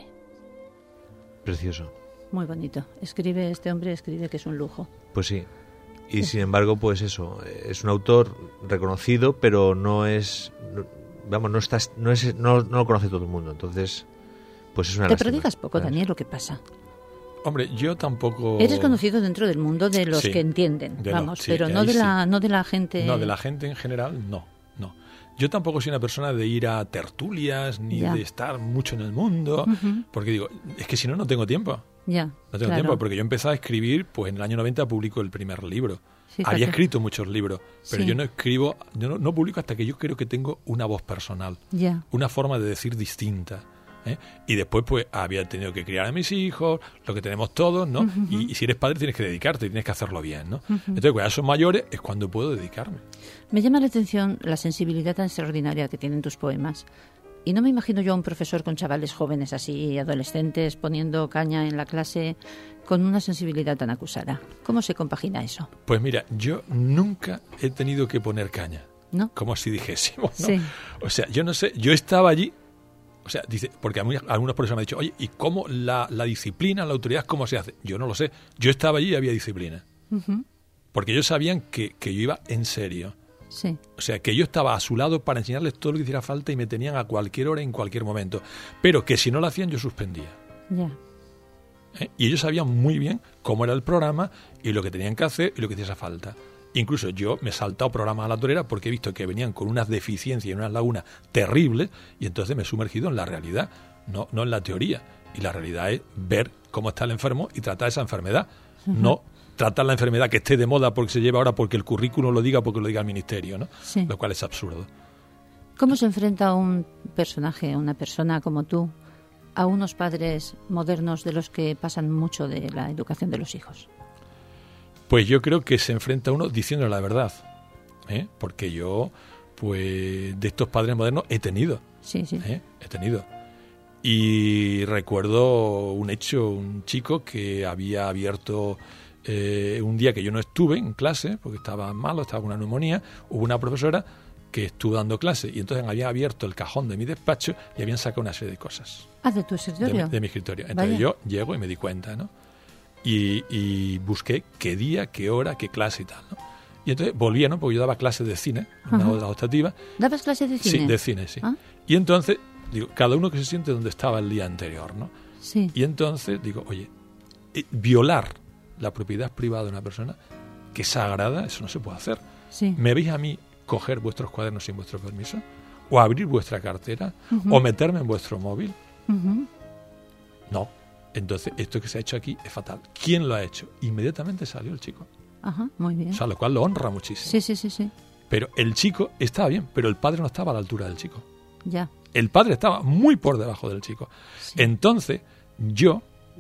Speaker 3: Precioso.
Speaker 2: Muy bonito. Escribe, este hombre escribe que es un lujo.
Speaker 3: Pues sí. Y sin embargo, pues eso, es un autor reconocido, pero no es, no- vamos, no estás, no es, no, no lo conoce todo el mundo. Entonces, pues es una
Speaker 2: Te
Speaker 3: lástima,
Speaker 2: prodigas poco,
Speaker 3: ¿sabes?
Speaker 2: Daniel, lo que pasa.
Speaker 6: Hombre, yo tampoco...
Speaker 2: Eres conocido dentro del mundo de los
Speaker 6: Sí,
Speaker 2: que entienden,
Speaker 6: de lo-
Speaker 2: vamos,
Speaker 6: sí,
Speaker 2: pero
Speaker 6: ahí
Speaker 2: no de
Speaker 6: sí.
Speaker 2: la no de la gente.
Speaker 6: No, de la gente en general, no, no. Yo tampoco soy una persona de ir a tertulias ni
Speaker 2: Ya.
Speaker 6: de estar mucho en el mundo,
Speaker 2: Ujú.
Speaker 6: porque digo, es que si no, no tengo tiempo.
Speaker 2: Ya.
Speaker 6: No tengo
Speaker 2: claro.
Speaker 6: tiempo, porque yo empecé a escribir, pues en el año noventa publico el primer libro.
Speaker 2: Fíjate.
Speaker 6: Había escrito muchos libros, pero
Speaker 2: Sí.
Speaker 6: yo no escribo, yo no, no publico hasta que yo creo que tengo una voz personal,
Speaker 2: Ya.
Speaker 6: una forma de decir distinta. ¿eh? Y después, pues, había tenido que criar a mis hijos, lo que tenemos todos, ¿no? y, y si eres padre tienes que dedicarte, tienes que hacerlo bien, ¿no? Entonces, cuando ya son mayores es cuando puedo dedicarme.
Speaker 2: Me llama la atención la sensibilidad tan extraordinaria que tienen tus poemas. Y no me imagino yo a un profesor con chavales jóvenes así, adolescentes, poniendo caña en la clase con una sensibilidad tan acusada. ¿Cómo se compagina eso?
Speaker 6: Pues mira, yo nunca he tenido que poner caña,
Speaker 2: ¿No?
Speaker 6: como si dijésemos, ¿no?
Speaker 2: Sí.
Speaker 6: O sea, yo no sé, yo estaba allí, o sea, dice, porque a mí- algunas personas me han dicho, oye, ¿y cómo la, la disciplina, la autoridad, cómo se hace? Yo no lo sé. Yo estaba allí y había disciplina.
Speaker 2: Ujú.
Speaker 6: Porque ellos sabían que, que yo iba en serio.
Speaker 2: Sí.
Speaker 6: O sea, que yo estaba a su lado para enseñarles todo lo que hiciera falta y me tenían a cualquier hora, en cualquier momento. Pero que si no lo hacían, yo suspendía.
Speaker 2: Ya.
Speaker 6: ¿eh? Y ellos sabían muy bien cómo era el programa y lo que tenían que hacer y lo que hiciera falta. Incluso yo me he saltado programas a la torera porque he visto que venían con unas deficiencias y unas lagunas terribles y entonces me he sumergido en la realidad, no, no en la teoría. Y la realidad es ver cómo está el enfermo y tratar esa enfermedad. No tratar la enfermedad que esté de moda porque se lleva ahora porque el currículum lo diga, porque lo diga el ministerio, ¿no?
Speaker 2: Sí.
Speaker 6: Lo cual es absurdo.
Speaker 2: ¿Cómo se enfrenta un personaje, una persona como tú, a unos padres modernos de los que pasan mucho de la educación de los hijos?
Speaker 6: Pues yo creo que se enfrenta uno diciéndole la verdad, ¿eh? Porque yo, pues, de estos padres modernos he tenido,
Speaker 2: Sí, sí.
Speaker 6: ¿eh? he tenido. Y recuerdo un hecho, un chico que había abierto eh, un día que yo no estuve en clase, porque estaba malo, estaba con una neumonía, hubo una profesora que estuvo dando clase y entonces había abierto el cajón de mi despacho y habían sacado una serie de cosas.
Speaker 2: Ah, ¿de tu escritorio?
Speaker 6: De, de mi escritorio. Entonces Vaya. yo llego y me di cuenta, ¿no? Y, y busqué qué día, qué hora, qué clase y tal, ¿no? Y entonces volvía, ¿no? Porque yo daba clases de cine, una hora optativa.
Speaker 2: ¿Dabas clases de cine?
Speaker 6: Sí, de cine, sí.
Speaker 2: ¿Ah?
Speaker 6: Y entonces, digo, cada uno que se siente donde estaba el día anterior, ¿no?
Speaker 2: Sí.
Speaker 6: Y entonces digo, oye, eh, violar la propiedad privada de una persona que es sagrada, eso no se puede hacer.
Speaker 2: Sí.
Speaker 6: ¿Me veis a mí coger vuestros cuadernos sin vuestro permiso? ¿O abrir vuestra cartera? Uh-huh. ¿O meterme en vuestro móvil?
Speaker 2: Uh-huh.
Speaker 6: No. Entonces, esto que se ha hecho aquí es fatal. ¿Quién lo ha hecho? Inmediatamente salió el chico.
Speaker 2: Ajá, muy bien.
Speaker 6: O sea, lo cual lo honra muchísimo.
Speaker 2: Sí, sí, sí, sí.
Speaker 6: Pero el chico estaba bien, pero el padre no estaba a la altura del chico.
Speaker 2: Ya.
Speaker 6: El padre estaba muy por debajo del chico. Sí. Entonces, yo,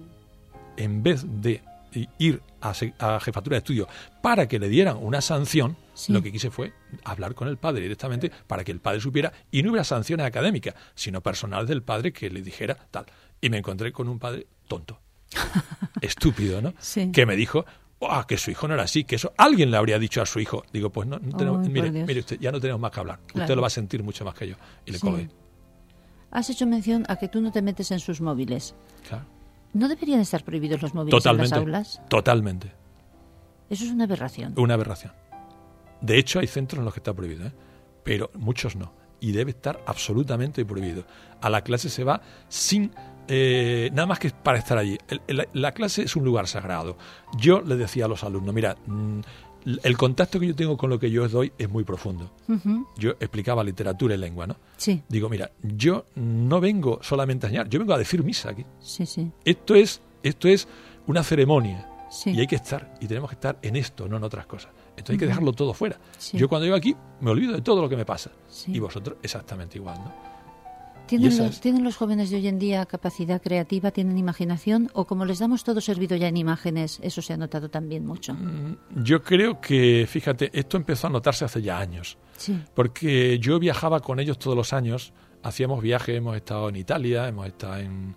Speaker 6: en vez de ir a, a jefatura de estudio para que le dieran una sanción, sí. lo que quise fue hablar con el padre directamente para que el padre supiera, y no hubiera sanciones académicas, sino personales del padre que le dijera tal. Y me encontré con un padre tonto, estúpido, ¿no?
Speaker 2: Sí.
Speaker 6: Que me dijo, oh, que su hijo no era así, que eso alguien le habría dicho a su hijo. Digo, pues no, no tenemos,
Speaker 2: oh,
Speaker 6: mire, mire usted, ya no tenemos más que hablar. Claro. Usted lo va a sentir mucho más que yo. Y le
Speaker 2: sí.
Speaker 6: colgué.
Speaker 2: Has hecho mención a que tú no te metes en sus móviles.
Speaker 6: Claro.
Speaker 2: ¿No deberían estar prohibidos los móviles
Speaker 6: totalmente,
Speaker 2: en las aulas?
Speaker 6: Totalmente.
Speaker 2: Eso es una aberración.
Speaker 6: Una aberración. De hecho, hay centros en los que está prohibido, ¿eh? Pero muchos no. Y debe estar absolutamente prohibido. A la clase se va sin... Eh, nada más que para estar allí. El, el, la clase es un lugar sagrado. Yo le decía a los alumnos, mira, mmm, el contacto que yo tengo con lo que yo os doy es muy profundo. Uh-huh. Yo explicaba literatura y lengua, ¿no?
Speaker 2: Sí.
Speaker 6: Digo, mira, yo no vengo solamente a enseñar, yo vengo a decir misa aquí.
Speaker 2: Sí, sí.
Speaker 6: Esto es, esto es una ceremonia.
Speaker 2: Sí.
Speaker 6: Y hay que estar, y tenemos que estar en esto, no en otras cosas. Entonces hay que dejarlo todo fuera.
Speaker 2: Sí.
Speaker 6: Yo cuando llego aquí me olvido de todo lo que me pasa.
Speaker 2: Sí.
Speaker 6: Y vosotros exactamente igual, ¿no?
Speaker 2: ¿Tienen los, ¿Tienen los jóvenes de hoy en día capacidad creativa, tienen imaginación? ¿O como les damos todo servido ya en imágenes, eso se ha notado también mucho?
Speaker 6: Yo creo que, fíjate, esto empezó a notarse hace ya años.
Speaker 2: Sí.
Speaker 6: Porque yo viajaba con ellos todos los años, hacíamos viajes, hemos estado en Italia, hemos estado en,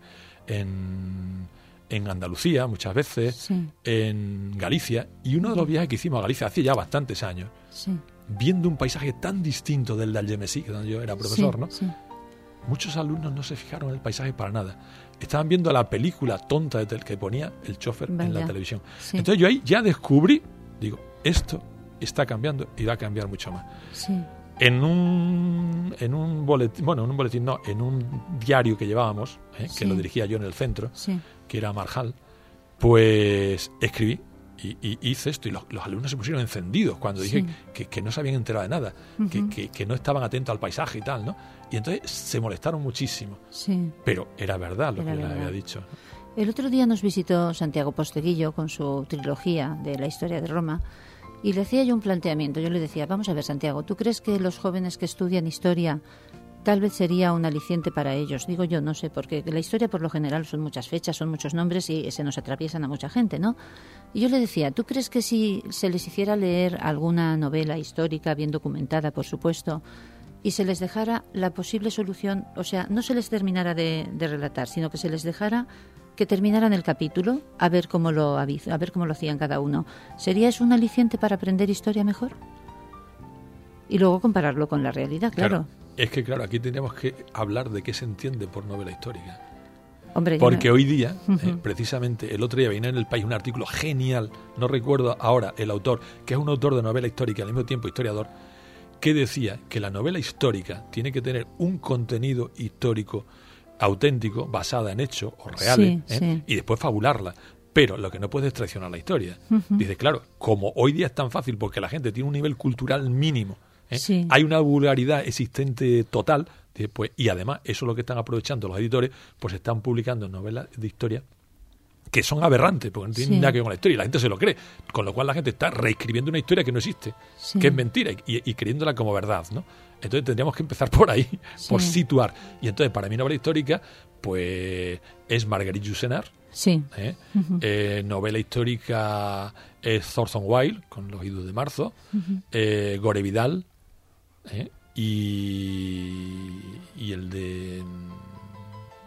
Speaker 6: en, en Andalucía muchas veces,
Speaker 2: sí.
Speaker 6: en Galicia, y uno de los viajes que hicimos a Galicia hace ya bastantes años,
Speaker 2: sí.
Speaker 6: viendo un paisaje tan distinto del de Algemesí, que donde yo era profesor,
Speaker 2: sí,
Speaker 6: ¿no?
Speaker 2: Sí.
Speaker 6: Muchos alumnos no se fijaron en el paisaje para nada. Estaban viendo la película tonta de tel- que ponía el chofer
Speaker 2: Vaya.
Speaker 6: en la televisión.
Speaker 2: Sí.
Speaker 6: Entonces yo ahí ya descubrí, digo, esto está cambiando y va a cambiar mucho más.
Speaker 2: Sí.
Speaker 6: En un, en un boletín, bueno, en un boletín no, en un diario que llevábamos, ¿eh?
Speaker 2: Sí.
Speaker 6: que lo dirigía yo en el centro,
Speaker 2: Sí.
Speaker 6: que era Marjal, pues escribí y, y hice esto y los, los alumnos se pusieron encendidos cuando dije
Speaker 2: Sí.
Speaker 6: que, que no se habían enterado de nada,
Speaker 2: Uh-huh.
Speaker 6: que, que, que no estaban atentos al paisaje y tal, ¿no? Y entonces se molestaron muchísimo.
Speaker 2: Sí.
Speaker 6: Pero era verdad lo
Speaker 2: Era
Speaker 6: que yo
Speaker 2: verdad.
Speaker 6: les había dicho.
Speaker 2: El otro día nos visitó Santiago Posteguillo con su trilogía de la historia de Roma y le hacía yo un planteamiento. Yo le decía, vamos a ver, Santiago, ¿tú crees que los jóvenes que estudian historia tal vez sería un aliciente para ellos? Digo yo, no sé, porque la historia por lo general son muchas fechas, son muchos nombres y se nos atraviesan a mucha gente, ¿no? Y yo le decía, ¿tú crees que si se les hiciera leer alguna novela histórica bien documentada, por supuesto, y se les dejara la posible solución, o sea, no se les terminara de, de relatar, sino que se les dejara que terminaran el capítulo, a ver cómo lo aviz- a ver cómo lo hacían cada uno, ¿sería eso un aliciente para aprender historia mejor? Y luego compararlo con la realidad, claro.
Speaker 6: Claro, es que claro, aquí tenemos que hablar de qué se entiende por novela histórica.
Speaker 2: Hombre, yo
Speaker 6: Porque
Speaker 2: no-
Speaker 6: hoy día,
Speaker 2: Ujú.
Speaker 6: eh, precisamente, el otro día venía en El País un artículo genial, no recuerdo ahora el autor, que es un autor de novela histórica y al mismo tiempo historiador, que decía que la novela histórica tiene que tener un contenido histórico auténtico, basada en hechos o reales,
Speaker 2: Sí,
Speaker 6: ¿eh?
Speaker 2: sí.
Speaker 6: y después fabularla. Pero lo que no puede es traicionar la historia.
Speaker 2: Ujú.
Speaker 6: Dice, claro, como hoy día es tan fácil porque la gente tiene un nivel cultural mínimo, ¿eh?
Speaker 2: Sí.
Speaker 6: hay una vulgaridad existente total, dice, pues, y además eso es lo que están aprovechando los editores, pues están publicando novelas de historia que son aberrantes, porque no tienen
Speaker 2: Sí.
Speaker 6: nada que ver con la historia, y la gente se lo cree, con lo cual la gente está reescribiendo una historia que no existe,
Speaker 2: Sí.
Speaker 6: que es mentira, y, y creyéndola como verdad, ¿no? Entonces tendríamos que empezar por ahí,
Speaker 2: Sí.
Speaker 6: por situar. Y entonces, para mí, novela histórica, pues es Marguerite Yourcenar,
Speaker 2: Sí.
Speaker 6: ¿eh?
Speaker 2: Ujú.
Speaker 6: Eh, novela histórica es Thornton Wilde, con Los idos de marzo,
Speaker 2: Ujú.
Speaker 6: eh, Gore Vidal, ¿eh? y, y el de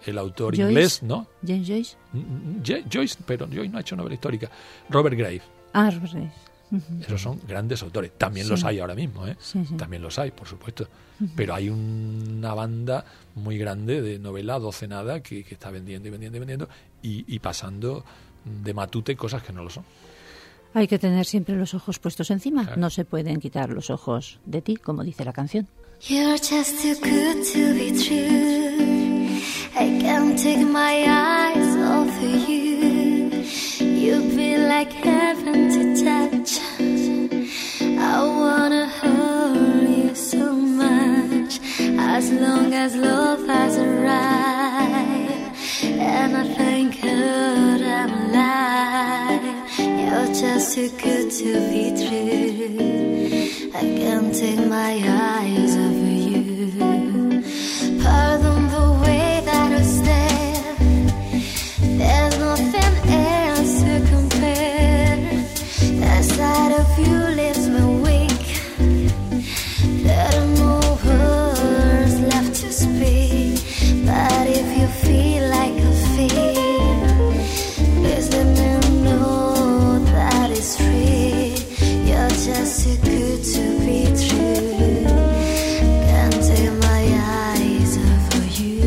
Speaker 6: el autor
Speaker 2: Joyce.
Speaker 6: inglés, ¿no?
Speaker 2: James Joyce.
Speaker 6: Je- Joyce, pero Joyce no ha hecho novela histórica. Robert Graves.
Speaker 2: Ah, Robert Graves. Ujú.
Speaker 6: Esos son grandes autores. También
Speaker 2: Sí.
Speaker 6: los hay ahora mismo, ¿eh?
Speaker 2: Sí, sí.
Speaker 6: También los hay, por supuesto. Pero hay una banda muy grande de novela docenada que, que está vendiendo y vendiendo y vendiendo y, y pasando de matute cosas que no lo son.
Speaker 2: Hay que tener siempre los ojos puestos encima.
Speaker 6: Claro.
Speaker 2: No se pueden quitar los ojos de ti, como dice la canción.
Speaker 7: You're just too good to be true. I can't take my eyes off of you. You've been like heaven to touch. I wanna hold you so much. As long as love has arrived, and I thank God I'm alive. You're just too good to be true. I can't take my eyes off of you. Pardon the way that I stand. There's nothing else to compare. The sight of you leaves me weak. There are no words left to speak. But if you feel like I feel, please let me know that it's free. You're just too good to be true. Can't take my eyes off of you.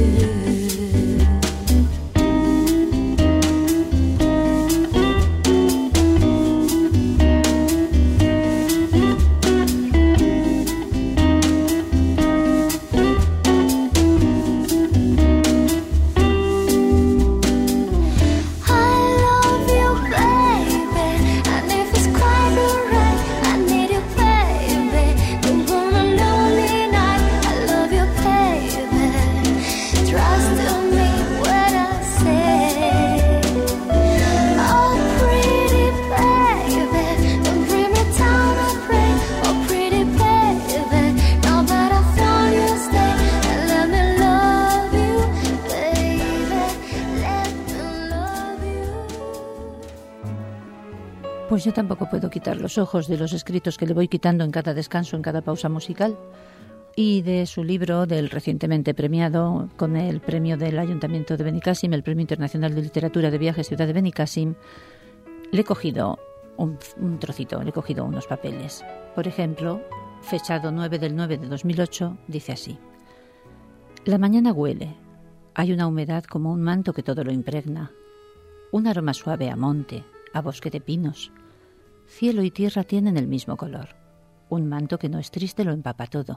Speaker 7: I love you, baby, and if it's quite alright, I need you, baby. Don't want a lonely night. I love you, baby. Trust me when I say, oh pretty baby, don't bring me down, I pray. Oh pretty baby, now that I found you, stay and let me love you, baby. Let me love you.
Speaker 2: Pues yo tampoco puedo quitar los ojos de los escritos que le voy quitando en cada descanso, en cada pausa musical. Y de su libro, del recientemente premiado con el premio del Ayuntamiento de Benicàssim, el Premio Internacional de Literatura de Viajes Ciudad de Benicàssim, le he cogido un, un trocito, le he cogido unos papeles. Por ejemplo, fechado nueve del nueve de dos mil ocho, dice así: la mañana huele, hay una humedad como un manto que todo lo impregna, un aroma suave a monte, a bosque de pinos. Cielo y tierra tienen el mismo color, un manto que no es triste lo empapa todo.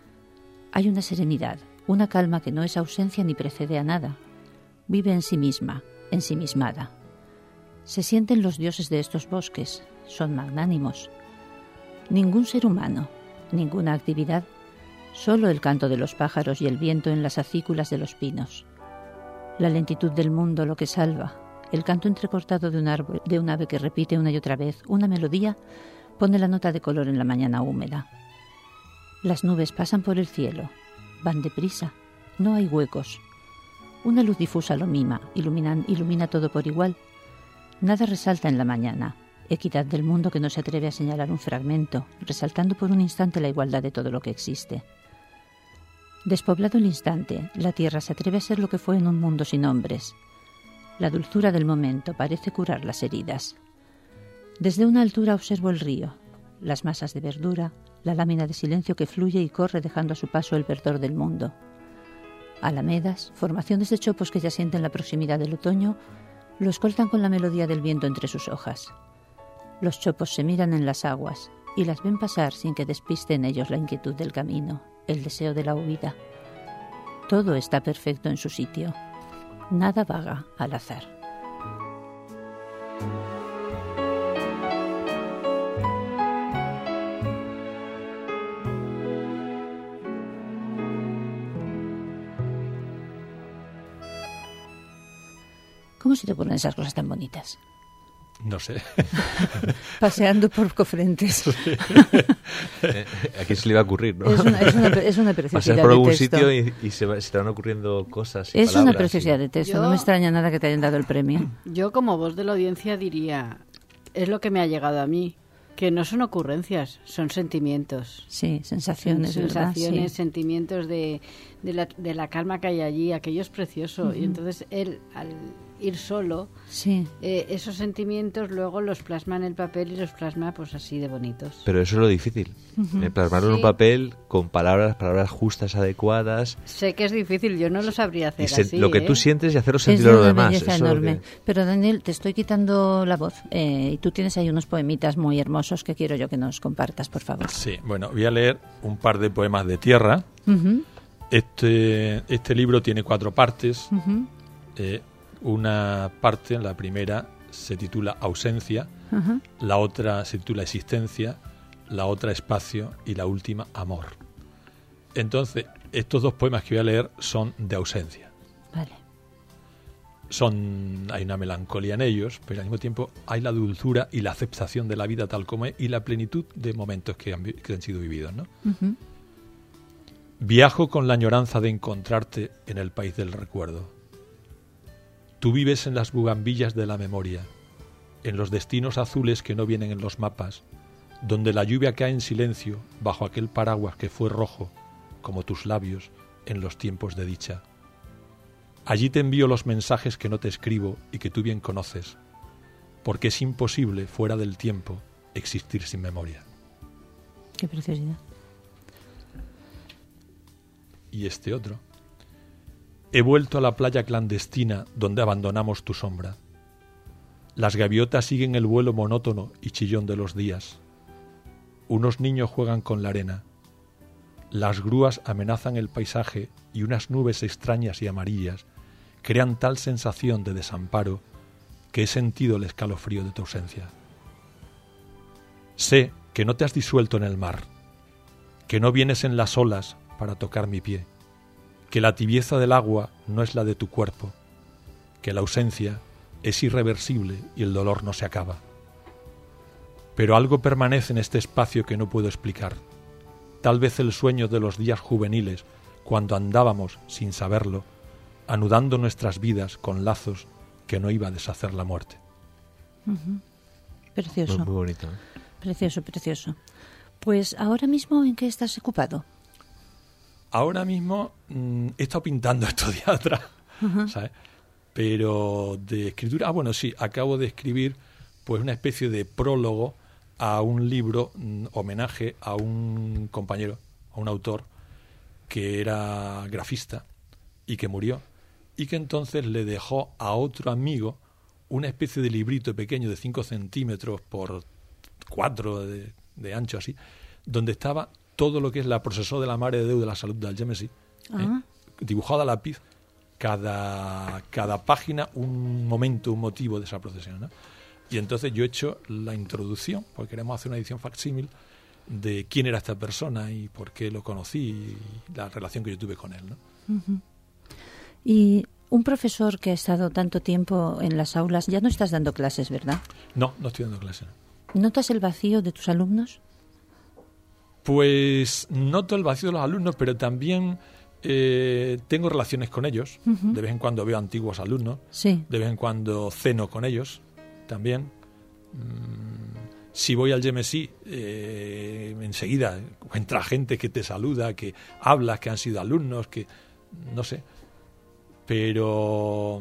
Speaker 2: Hay una serenidad, una calma que no es ausencia ni precede a nada. Vive en sí misma, ensimismada. Se sienten los dioses de estos bosques, son magnánimos. Ningún ser humano, ninguna actividad, solo el canto de los pájaros y el viento en las acículas de los pinos. La lentitud del mundo lo que salva, el canto entrecortado de un árbol, de un ave que repite una y otra vez una melodía, pone la nota de color en la mañana húmeda. Las nubes pasan por el cielo, van deprisa, no hay huecos. Una luz difusa lo mima, ilumina, ilumina todo por igual. Nada resalta en la mañana, equidad del mundo que no se atreve a señalar un fragmento, resaltando por un instante la igualdad de todo lo que existe. Despoblado el instante, la tierra se atreve a ser lo que fue en un mundo sin hombres. La dulzura del momento parece curar las heridas. Desde una altura observo el río, las masas de verdura, la lámina de silencio que fluye y corre dejando a su paso el verdor del mundo. Alamedas, formaciones de chopos que ya sienten la proximidad del otoño, lo escoltan con la melodía del viento entre sus hojas. Los chopos se miran en las aguas y las ven pasar sin que despiste en ellos la inquietud del camino, el deseo de la huida. Todo está perfecto en su sitio. Nada vaga al azar. ¿Cómo se te ocurren esas cosas tan bonitas?
Speaker 6: No sé.
Speaker 2: Paseando por Cofrentes.
Speaker 3: Eh, ¿A quién se le iba a ocurrir, no?
Speaker 2: Es una, es una, es una preciosidad
Speaker 3: Pasar por
Speaker 2: de
Speaker 3: algún
Speaker 2: texto.
Speaker 3: sitio y, y se, va- se te van ocurriendo cosas y
Speaker 2: Es una
Speaker 3: palabras
Speaker 2: preciosidad
Speaker 3: y-
Speaker 2: de texto.
Speaker 5: Yo-
Speaker 2: No me extraña nada que te hayan dado el premio.
Speaker 5: Yo como voz de la audiencia diría, es lo que me ha llegado a mí. Que no son ocurrencias, son sentimientos.
Speaker 2: Sí, sensaciones,
Speaker 5: Son
Speaker 2: ¿verdad?
Speaker 5: sensaciones,
Speaker 2: Sí.
Speaker 5: sentimientos de, de, la, de la calma que hay allí, aquello es precioso.
Speaker 2: Ujú.
Speaker 5: Y entonces él, al ir solo,
Speaker 2: Sí.
Speaker 5: eh, esos sentimientos luego los plasma en el papel y los plasma pues así de bonitos.
Speaker 3: Pero eso es lo difícil,
Speaker 2: Ujú.
Speaker 3: eh, plasmarlo en
Speaker 5: Sí.
Speaker 3: un papel con palabras, palabras justas, adecuadas,
Speaker 5: Sé que es difícil, yo no lo sabría hacer
Speaker 3: y se-
Speaker 5: así.
Speaker 3: lo que
Speaker 5: ¿eh?
Speaker 3: tú sientes y hacerlo
Speaker 2: Es
Speaker 3: sentir
Speaker 2: de
Speaker 3: a los
Speaker 2: una
Speaker 3: demás.
Speaker 2: belleza
Speaker 3: Eso es lo
Speaker 2: enorme.
Speaker 3: que-
Speaker 2: Pero Daniel, te estoy quitando la voz eh, y tú tienes ahí unos poemitas muy hermosos que quiero yo que nos compartas, por favor.
Speaker 6: Sí, bueno, voy a leer un par de poemas de tierra.
Speaker 2: Ujú,
Speaker 6: Este, este libro tiene cuatro partes.
Speaker 2: ujú,
Speaker 6: Eh, una parte, la primera, se titula Ausencia,
Speaker 2: ajá.
Speaker 6: la otra se titula Existencia, la otra Espacio y la última Amor. Entonces, estos dos poemas que voy a leer son de ausencia.
Speaker 2: Vale.
Speaker 6: Son, hay una melancolía en ellos, pero al mismo tiempo hay la dulzura y la aceptación de la vida tal como es y la plenitud de momentos que han, vi- que han sido vividos, ¿no?
Speaker 2: Ujú.
Speaker 6: Viajo con la añoranza de encontrarte en el país del recuerdo. Tú vives en las bugambillas de la memoria, en los destinos azules que no vienen en los mapas, donde la lluvia cae en silencio bajo aquel paraguas que fue rojo, como tus labios, en los tiempos de dicha. Allí te envío los mensajes que no te escribo y que tú bien conoces, porque es imposible, fuera del tiempo, existir sin memoria.
Speaker 2: Qué preciosidad.
Speaker 6: Y este otro. He vuelto a la playa clandestina donde abandonamos tu sombra. Las gaviotas siguen el vuelo monótono y chillón de los días. Unos niños juegan con la arena. Las grúas amenazan el paisaje y unas nubes extrañas y amarillas crean tal sensación de desamparo que he sentido el escalofrío de tu ausencia. Sé que no te has disuelto en el mar, que no vienes en las olas para tocar mi pie, que la tibieza del agua no es la de tu cuerpo, que la ausencia es irreversible y el dolor no se acaba. Pero algo permanece en este espacio que no puedo explicar. Tal vez el sueño de los días juveniles, cuando andábamos, sin saberlo, anudando nuestras vidas con lazos que no iba a deshacer la muerte.
Speaker 2: Ujú. Precioso.
Speaker 3: Muy, muy bonito, ¿eh?
Speaker 2: Precioso, precioso. Pues ahora mismo, ¿en qué estás ocupado?
Speaker 6: Ahora mismo mmm, he estado pintando estos días atrás,
Speaker 2: Ajá.
Speaker 6: ¿sabes? Pero de escritura, ah, bueno, sí, acabo de escribir pues una especie de prólogo a un libro, mmm, homenaje a un compañero, a un autor que era grafista y que murió, y que entonces le dejó a otro amigo una especie de librito pequeño de cinco centímetros por cuatro de, de ancho así, donde estaba todo lo que es la procesó de la Mare de Déu de la Salud del Algemesí,
Speaker 2: Ah.
Speaker 6: ¿eh? dibujado a lápiz, cada, cada página un momento, un motivo de esa procesión, ¿no? Y entonces yo he hecho la introducción, porque queremos hacer una edición facsímil de quién era esta persona y por qué lo conocí y la relación que yo tuve con él, ¿no?
Speaker 2: Ujú. Y un profesor que ha estado tanto tiempo en las aulas, ya no estás dando clases, ¿verdad?
Speaker 6: No, no estoy dando clase.
Speaker 2: ¿Notas el vacío de tus alumnos?
Speaker 6: Pues noto el vacío de los alumnos, pero también eh, tengo relaciones con ellos.
Speaker 2: Ujú.
Speaker 6: De vez en cuando veo antiguos alumnos,
Speaker 2: Sí.
Speaker 6: de vez en cuando ceno con ellos también. Mm, si voy al Gemesí, eh, enseguida entra gente que te saluda, que hablas, que han sido alumnos, que no sé. Pero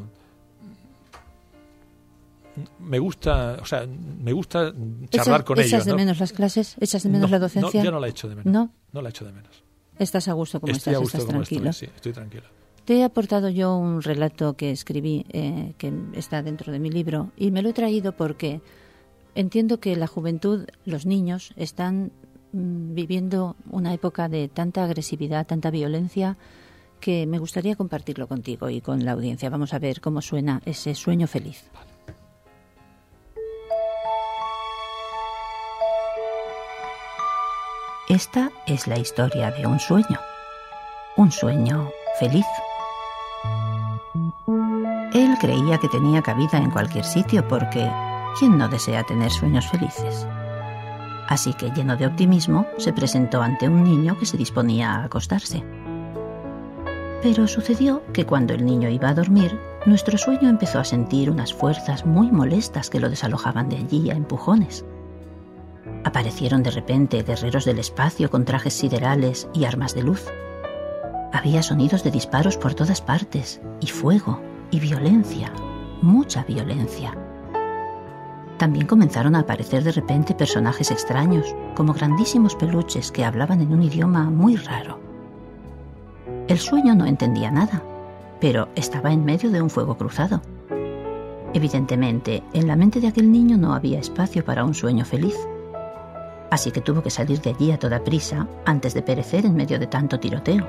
Speaker 6: me gusta, o sea, me gusta charlar
Speaker 2: ¿Echas,
Speaker 6: con
Speaker 2: echas
Speaker 6: ellos.
Speaker 2: de
Speaker 6: ¿no?
Speaker 2: menos las clases? ¿Echas de menos
Speaker 6: No,
Speaker 2: la docencia?
Speaker 6: No, yo no la echo de menos.
Speaker 2: ¿No?
Speaker 6: No la echo de menos.
Speaker 2: Estás a gusto como
Speaker 6: Estoy
Speaker 2: estás,
Speaker 6: a gusto
Speaker 2: estás
Speaker 6: como
Speaker 2: tranquilo.
Speaker 6: estoy, sí, estoy tranquilo.
Speaker 2: Te he aportado yo un relato que escribí, eh, que está dentro de mi libro, y me lo he traído porque entiendo que la juventud, los niños, están mm, viviendo una época de tanta agresividad, tanta violencia, que me gustaría compartirlo contigo y con la audiencia. Vamos a ver cómo suena ese sueño feliz.
Speaker 1: Esta es la historia de un sueño. Un sueño feliz. Él creía que tenía cabida en cualquier sitio porque ¿quién no desea tener sueños felices? Así que, lleno de optimismo, se presentó ante un niño que se disponía a acostarse. Pero sucedió que cuando el niño iba a dormir, nuestro sueño empezó a sentir unas fuerzas muy molestas que lo desalojaban de allí a empujones. Aparecieron de repente guerreros del espacio con trajes siderales y armas de luz. Había sonidos de disparos por todas partes, y fuego, y violencia, mucha violencia. También comenzaron a aparecer de repente personajes extraños, como grandísimos peluches que hablaban en un idioma muy raro. El sueño no entendía nada, pero estaba en medio de un fuego cruzado. Evidentemente, en la mente de aquel niño no había espacio para un sueño feliz. Así que tuvo que salir de allí a toda prisa antes de perecer en medio de tanto tiroteo.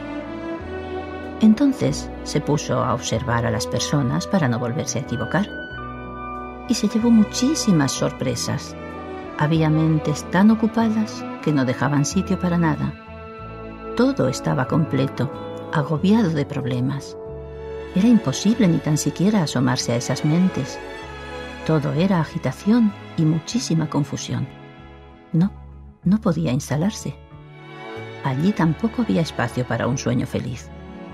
Speaker 1: Entonces se puso a observar a las personas para no volverse a equivocar. Y se llevó muchísimas sorpresas. Había mentes tan ocupadas que no dejaban sitio para nada. Todo estaba completo, agobiado de problemas. Era imposible ni tan siquiera asomarse a esas mentes. Todo era agitación y muchísima confusión. No, no podía instalarse. Allí tampoco había espacio para un sueño feliz.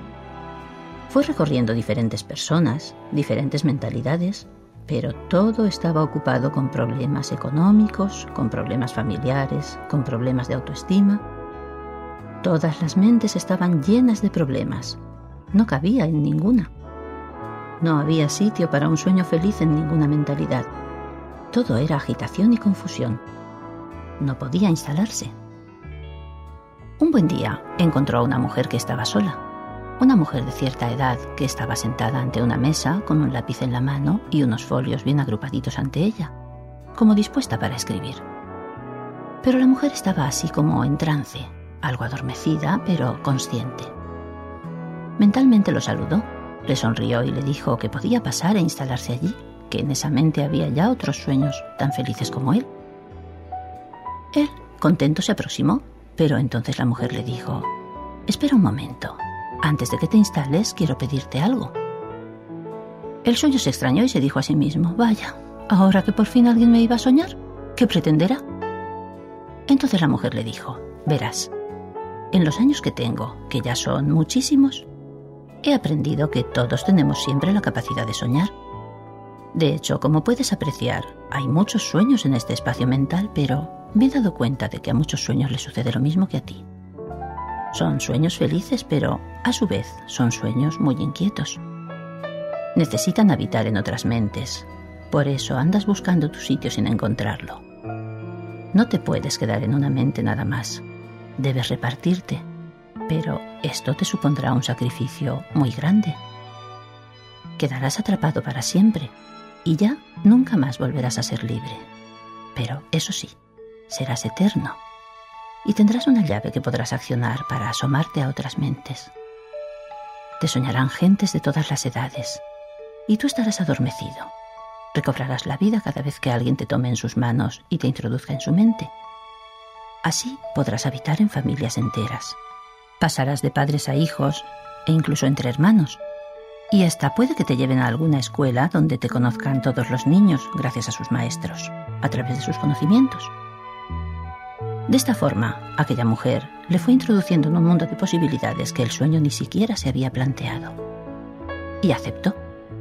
Speaker 1: Fue recorriendo diferentes personas, diferentes mentalidades, pero todo estaba ocupado con problemas económicos, con problemas familiares, con problemas de autoestima. Todas las mentes estaban llenas de problemas. No cabía en ninguna. No había sitio para un sueño feliz en ninguna mentalidad. Todo era agitación y confusión. No podía instalarse. Un buen día encontró a una mujer que estaba sola. Una mujer de cierta edad que estaba sentada ante una mesa con un lápiz en la mano y unos folios bien agrupaditos ante ella, como dispuesta para escribir. Pero la mujer estaba así como en trance, algo adormecida, pero consciente. Mentalmente lo saludó, le sonrió y le dijo que podía pasar e instalarse allí, que en esa mente había ya otros sueños tan felices como él. Él, contento, se aproximó, pero entonces la mujer le dijo: «Espera un momento. Antes de que te instales, quiero pedirte algo». El sueño se extrañó y se dijo a sí mismo: «Vaya, ahora que por fin alguien me iba a soñar, ¿qué pretenderá?». Entonces la mujer le dijo: «Verás, en los años que tengo, que ya son muchísimos, he aprendido que todos tenemos siempre la capacidad de soñar. De hecho, como puedes apreciar, hay muchos sueños en este espacio mental, pero me he dado cuenta de que a muchos sueños les sucede lo mismo que a ti. Son sueños felices, pero a su vez son sueños muy inquietos. Necesitan habitar en otras mentes. Por eso andas buscando tu sitio sin encontrarlo. No te puedes quedar en una mente nada más. Debes repartirte, pero esto te supondrá un sacrificio muy grande. Quedarás atrapado para siempre y ya nunca más volverás a ser libre. Pero eso sí, serás eterno. Y tendrás una llave que podrás accionar para asomarte a otras mentes. Te soñarán gentes de todas las edades, y tú estarás adormecido. Recobrarás la vida cada vez que alguien te tome en sus manos y te introduzca en su mente. Así podrás habitar en familias enteras. Pasarás de padres a hijos, e incluso entre hermanos. Y hasta puede que te lleven a alguna escuela donde te conozcan todos los niños gracias a sus maestros, a través de sus conocimientos. De esta forma, aquella mujer le fue introduciendo en un mundo de posibilidades que el sueño ni siquiera se había planteado. Y aceptó.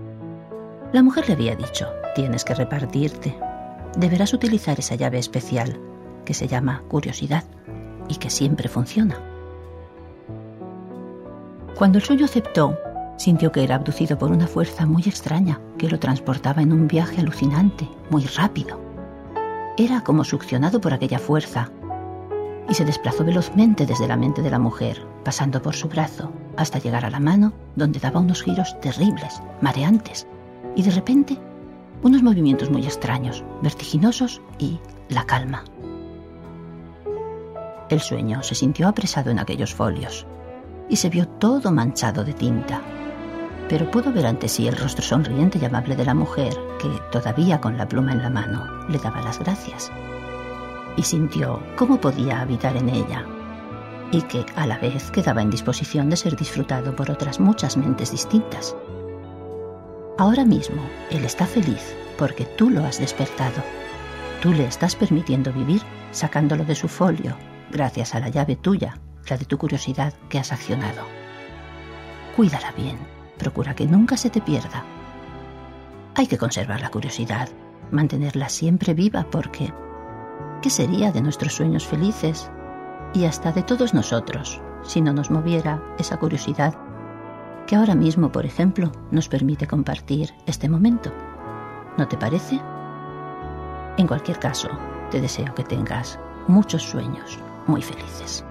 Speaker 1: La mujer le había dicho: tienes que repartirte. Deberás utilizar esa llave especial que se llama curiosidad y que siempre funciona. Cuando el sueño aceptó, sintió que era abducido por una fuerza muy extraña que lo transportaba en un viaje alucinante, muy rápido. Era como succionado por aquella fuerza y se desplazó velozmente desde la mente de la mujer, pasando por su brazo hasta llegar a la mano, donde daba unos giros terribles, mareantes, y de repente unos movimientos muy extraños, vertiginosos y la calma. El sueño se sintió apresado en aquellos folios y se vio todo manchado de tinta, pero pudo ver ante sí el rostro sonriente y amable de la mujer que, todavía con la pluma en la mano, le daba las gracias. Y sintió cómo podía habitar en ella y que a la vez quedaba en disposición de ser disfrutado por otras muchas mentes distintas. Ahora mismo él está feliz porque tú lo has despertado. Tú le estás permitiendo vivir sacándolo de su folio gracias a la llave tuya, la de tu curiosidad que has accionado. Cuídala bien, procura que nunca se te pierda. Hay que conservar la curiosidad, mantenerla siempre viva porque ¿Qué sería de nuestros sueños felices? Y hasta de todos nosotros, si no nos moviera esa curiosidad que ahora mismo, por ejemplo, nos permite compartir este momento. ¿No te parece? En cualquier caso, te deseo que tengas muchos sueños muy felices.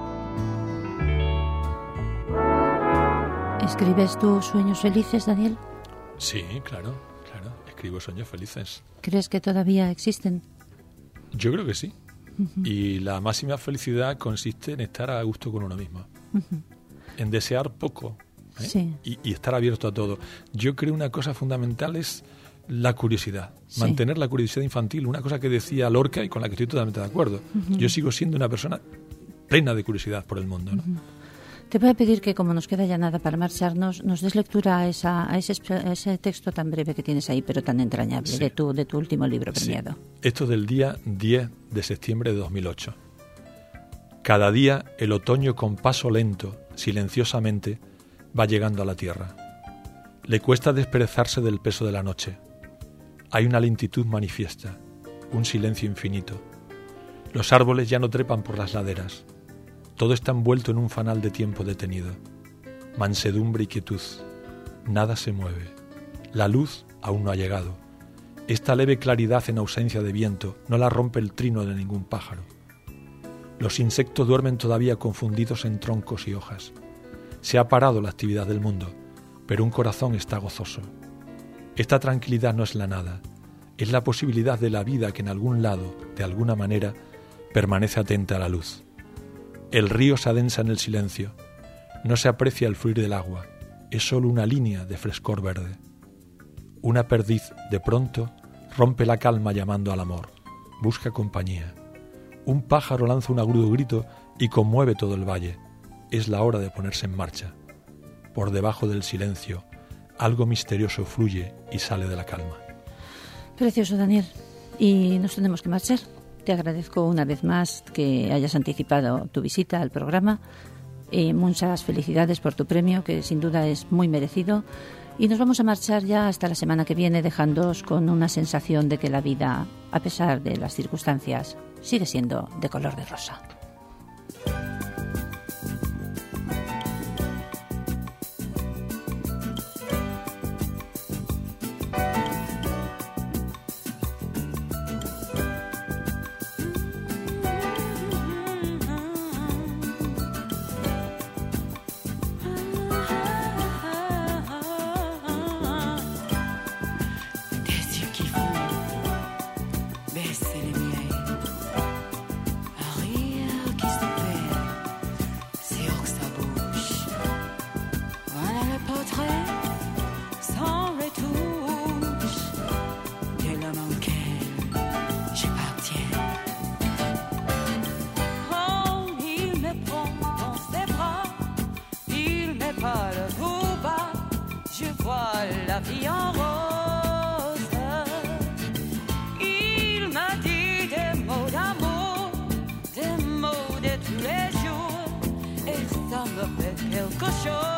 Speaker 2: ¿Escribes tus sueños felices, Daniel?
Speaker 6: Sí, claro, claro. Escribo sueños felices.
Speaker 2: ¿Crees que todavía existen?
Speaker 6: Yo creo que sí. Uh-huh. Y la máxima felicidad consiste en estar a gusto con uno mismo. Uh-huh. En desear poco. ¿eh? Sí. Y, y estar abierto a todo. Yo creo una cosa fundamental es la curiosidad. Sí. Mantener la curiosidad infantil. Una cosa que decía Lorca y con la que estoy totalmente de acuerdo. Uh-huh. Yo sigo siendo una persona plena de curiosidad por el mundo, ¿no?
Speaker 2: Uh-huh. Te voy a pedir que, como nos queda ya nada para marcharnos, nos des lectura a, esa, a, ese, a ese texto tan breve que tienes ahí, pero tan entrañable, sí. de, tu, de tu último libro premiado.
Speaker 6: Sí. Esto del día diez de septiembre de dos mil ocho. Cada día el otoño con paso lento, silenciosamente, va llegando a la tierra. Le cuesta desperezarse del peso de la noche. Hay una lentitud manifiesta, un silencio infinito. Los árboles ya no trepan por las laderas. Todo está envuelto en un fanal de tiempo detenido. Mansedumbre y quietud. Nada se mueve. La luz aún no ha llegado. Esta leve claridad en ausencia de viento no la rompe el trino de ningún pájaro. Los insectos duermen todavía confundidos en troncos y hojas. Se ha parado la actividad del mundo, pero un corazón está gozoso. Esta tranquilidad no es la nada. Es la posibilidad de la vida que en algún lado, de alguna manera, permanece atenta a la luz. El río se adensa en el silencio. No se aprecia el fluir del agua. Es solo una línea de frescor verde. Una perdiz, de pronto, rompe la calma llamando al amor. Busca compañía. Un pájaro lanza un agudo grito y conmueve todo el valle. Es la hora de ponerse en marcha. Por debajo del silencio, algo misterioso fluye y sale de la calma.
Speaker 2: Precioso, Daniel. Y nos tenemos que marchar. Te agradezco una vez más que hayas anticipado tu visita al programa. Eh, muchas felicidades por tu premio, que sin duda es muy merecido. Y nos vamos a marchar ya hasta la semana que viene, dejándoos con una sensación de que la vida, a pesar de las circunstancias, sigue siendo de color de rosa.
Speaker 8: La vie en rose. Il m'a dit des mots d'amour, des mots de tous les jours, et ça me fait quelque chose.